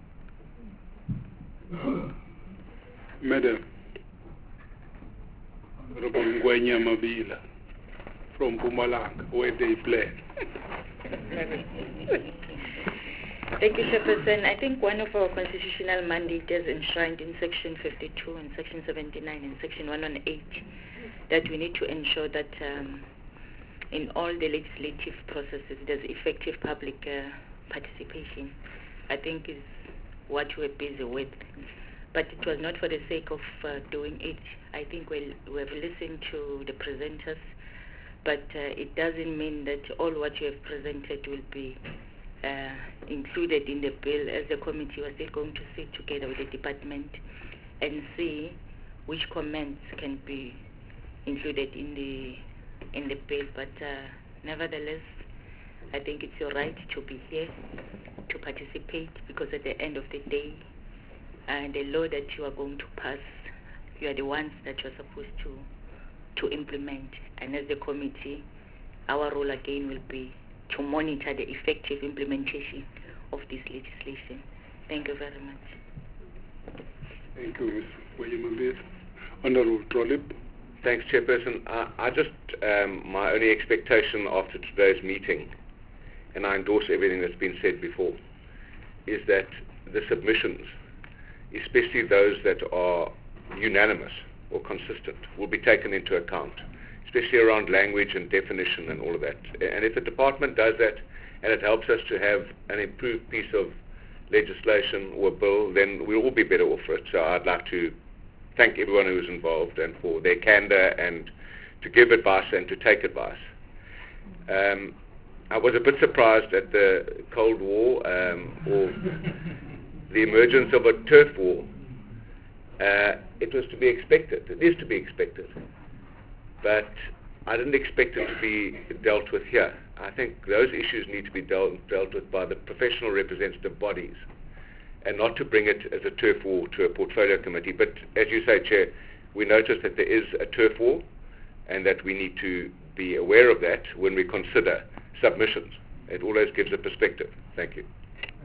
Madam, Ngwenya Mabila from Mpumalanga, where they play. Thank you, Chairperson. I think one of our constitutional mandates is enshrined in Section fifty-two and Section seventy-nine and Section one eighteen that we need to ensure that um, in all the legislative processes there's effective public uh, participation. I think is what we're busy with. But it was not for the sake of uh, doing it. I think we'll, we have listened to the presenters, but uh, it doesn't mean that all what you have presented will be uh, included in the bill. As the committee, we're still going to sit together with the department and see which comments can be included in the in the bill. But uh, nevertheless, I think it's your right to be here, to participate, because at the end of the day, and the law that you are going to pass, you are the ones that you're supposed to to implement. And as the committee, our role again will be to monitor the effective implementation of this legislation. Thank you very much. Thank you, Miz William. Honorable Trollip. Thanks, Chairperson. I, I just, um, my only expectation after today's meeting and I endorse everything that's been said before, is that the submissions, especially those that are unanimous or consistent, will be taken into account, especially around language and definition and all of that. And if the department does that and it helps us to have an improved piece of legislation or bill, then we'll all be better off for it. So I'd like to thank everyone who was involved and for their candor and to give advice and to take advice. Um, I was a bit surprised at the Cold War um, or the emergence of a turf war. Uh, it was to be expected. It is to be expected. But I didn't expect it to be dealt with here. I think those issues need to be dealt, dealt with by the professional representative bodies and not to bring it as a turf war to a portfolio committee. But as you say, Chair, we notice that there is a turf war and that we need to be aware of that when we consider submissions. It always gives a perspective. Thank you.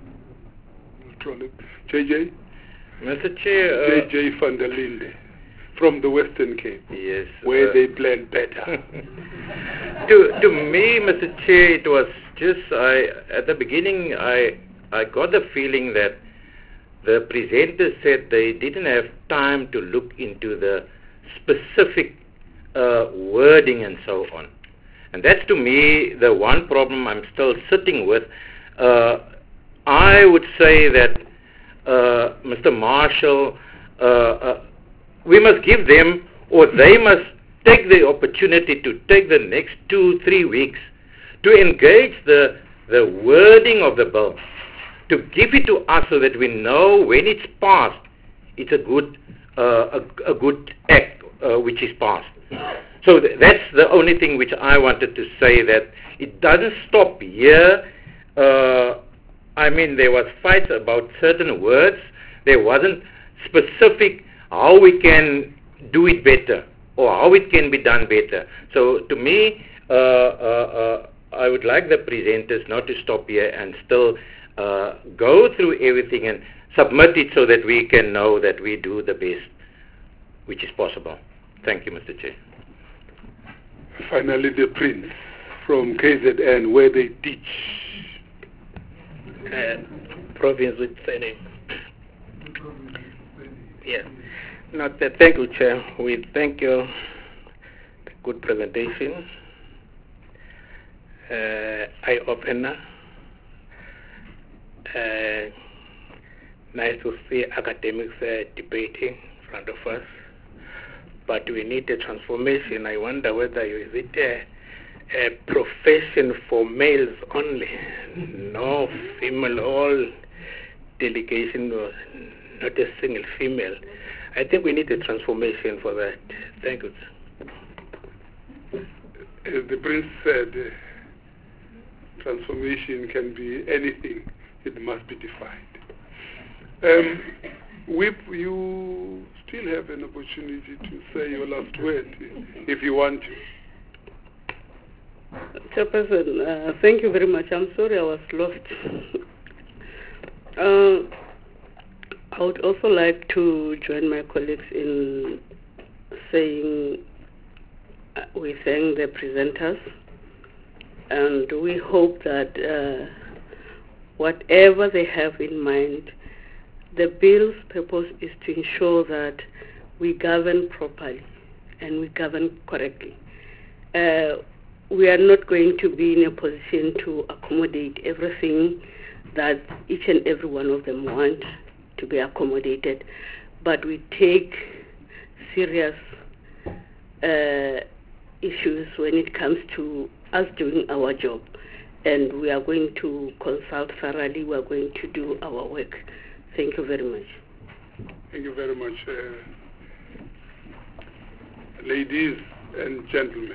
J J? Mister Chair, uh, J J van der Linde from the Western Cape, yes, where uh, they plan better. to to me, Mister Chair, it was just I at the beginning I I got the feeling that the presenters said they didn't have time to look into the specific uh, wording and so on, and that's to me the one problem I'm still sitting with. Uh, I would say that uh, Mister Marshall, uh, uh, we must give them, or they must take the opportunity to take the next two, three weeks to engage the, the wording of the bill, to give it to us so that we know when it's passed, it's a good, uh, a, a good act uh, which is passed. So th- that's the only thing which I wanted to say, that it doesn't stop here. Uh, I mean, there was fights about certain words. There wasn't specific how we can do it better or how it can be done better. So to me, uh, uh, uh, I would like the presenters not to stop here and still uh, go through everything and submit it so that we can know that we do the best which is possible. Thank you, Mister Chair. Finally, the Prince from K Z N, where they teach. Uh, province with surname. Yes. No, th- thank you, Chair. We thank you. Good presentation. Uh, eye opener. Uh, nice to see academics uh, debating in front of us. But we need a transformation. I wonder whether is it a a profession for males only, no female, all delegation, or not a single female. I think we need a transformation for that. Thank you. As the Prince said, uh, transformation can be anything. It must be defined. Um, Whip, you still have an opportunity to say your last word, if you want to. Chairperson, uh, thank you very much. I'm sorry I was lost. uh, I would also like to join my colleagues in saying uh, we thank the presenters and we hope that uh, whatever they have in mind, the bill's purpose is to ensure that we govern properly and we govern correctly. Uh, we are not going to be in a position to accommodate everything that each and every one of them want to be accommodated, but we take serious uh, issues when it comes to us doing our job, and we are going to consult thoroughly. We are going to do our work. Thank you very much. Thank you very much, uh, ladies and gentlemen.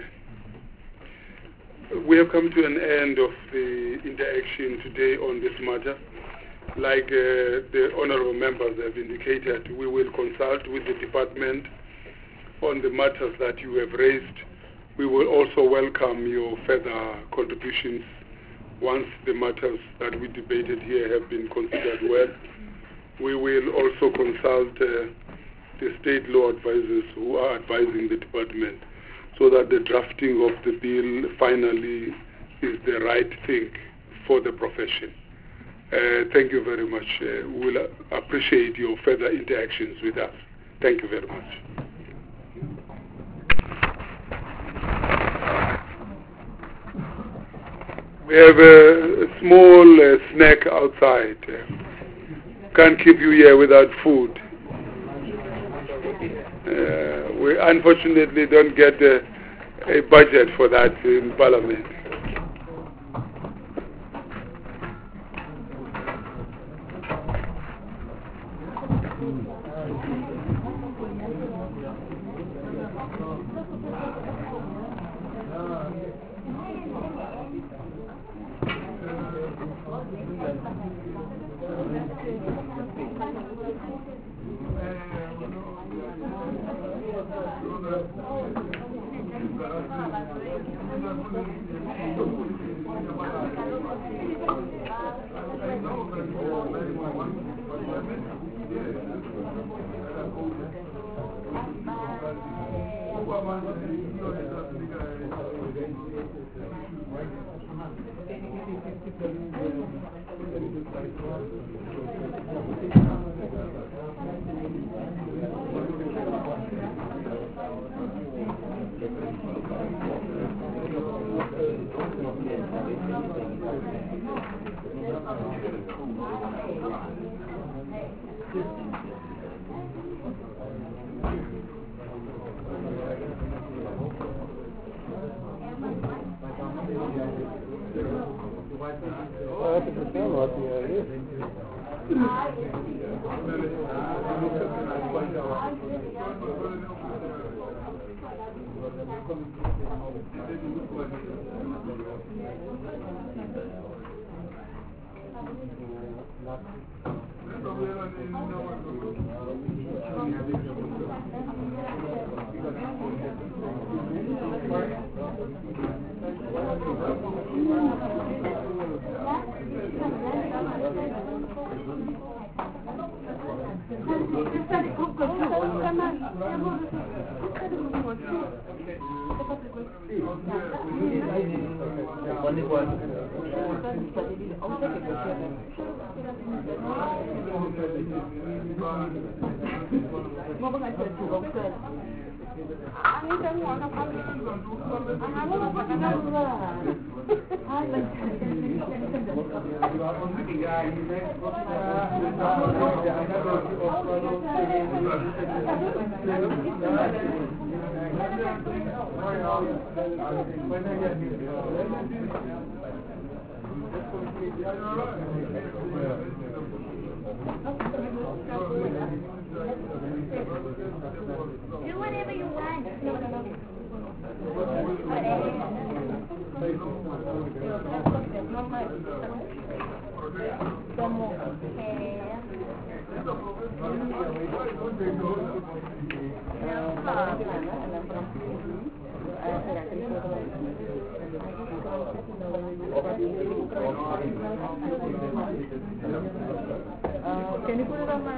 We have come to an end of the interaction today on this matter. Like uh, the honorable members have indicated, we will consult with the department on the matters that you have raised. We will also welcome your further contributions once the matters that we debated here have been considered well. We will also consult uh, the state law advisors who are advising the department, so that the drafting of the bill finally is the right thing for the profession. Uh, thank you very much. Uh, we'll appreciate your further interactions with us. Thank you very much. We have a small uh, snack outside. Uh, can't keep you here without food. Uh, we unfortunately don't get a, a budget for that in Parliament. Do whatever you want. Can you put it on my...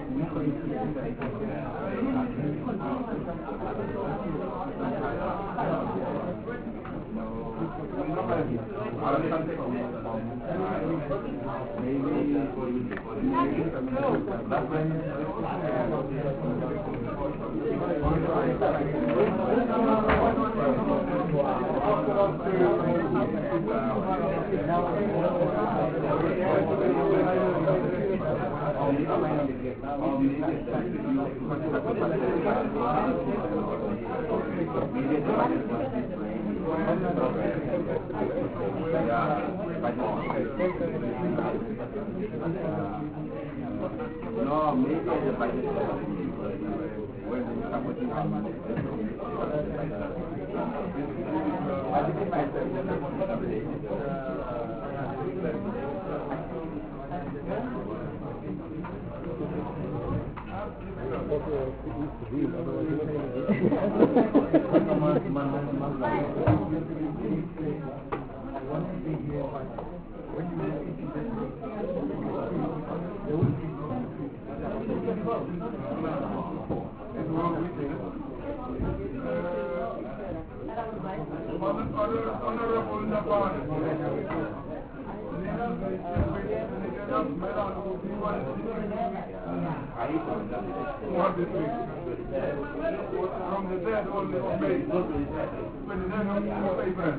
No, maybe the budget when From the dead only of May. When the dead only of April.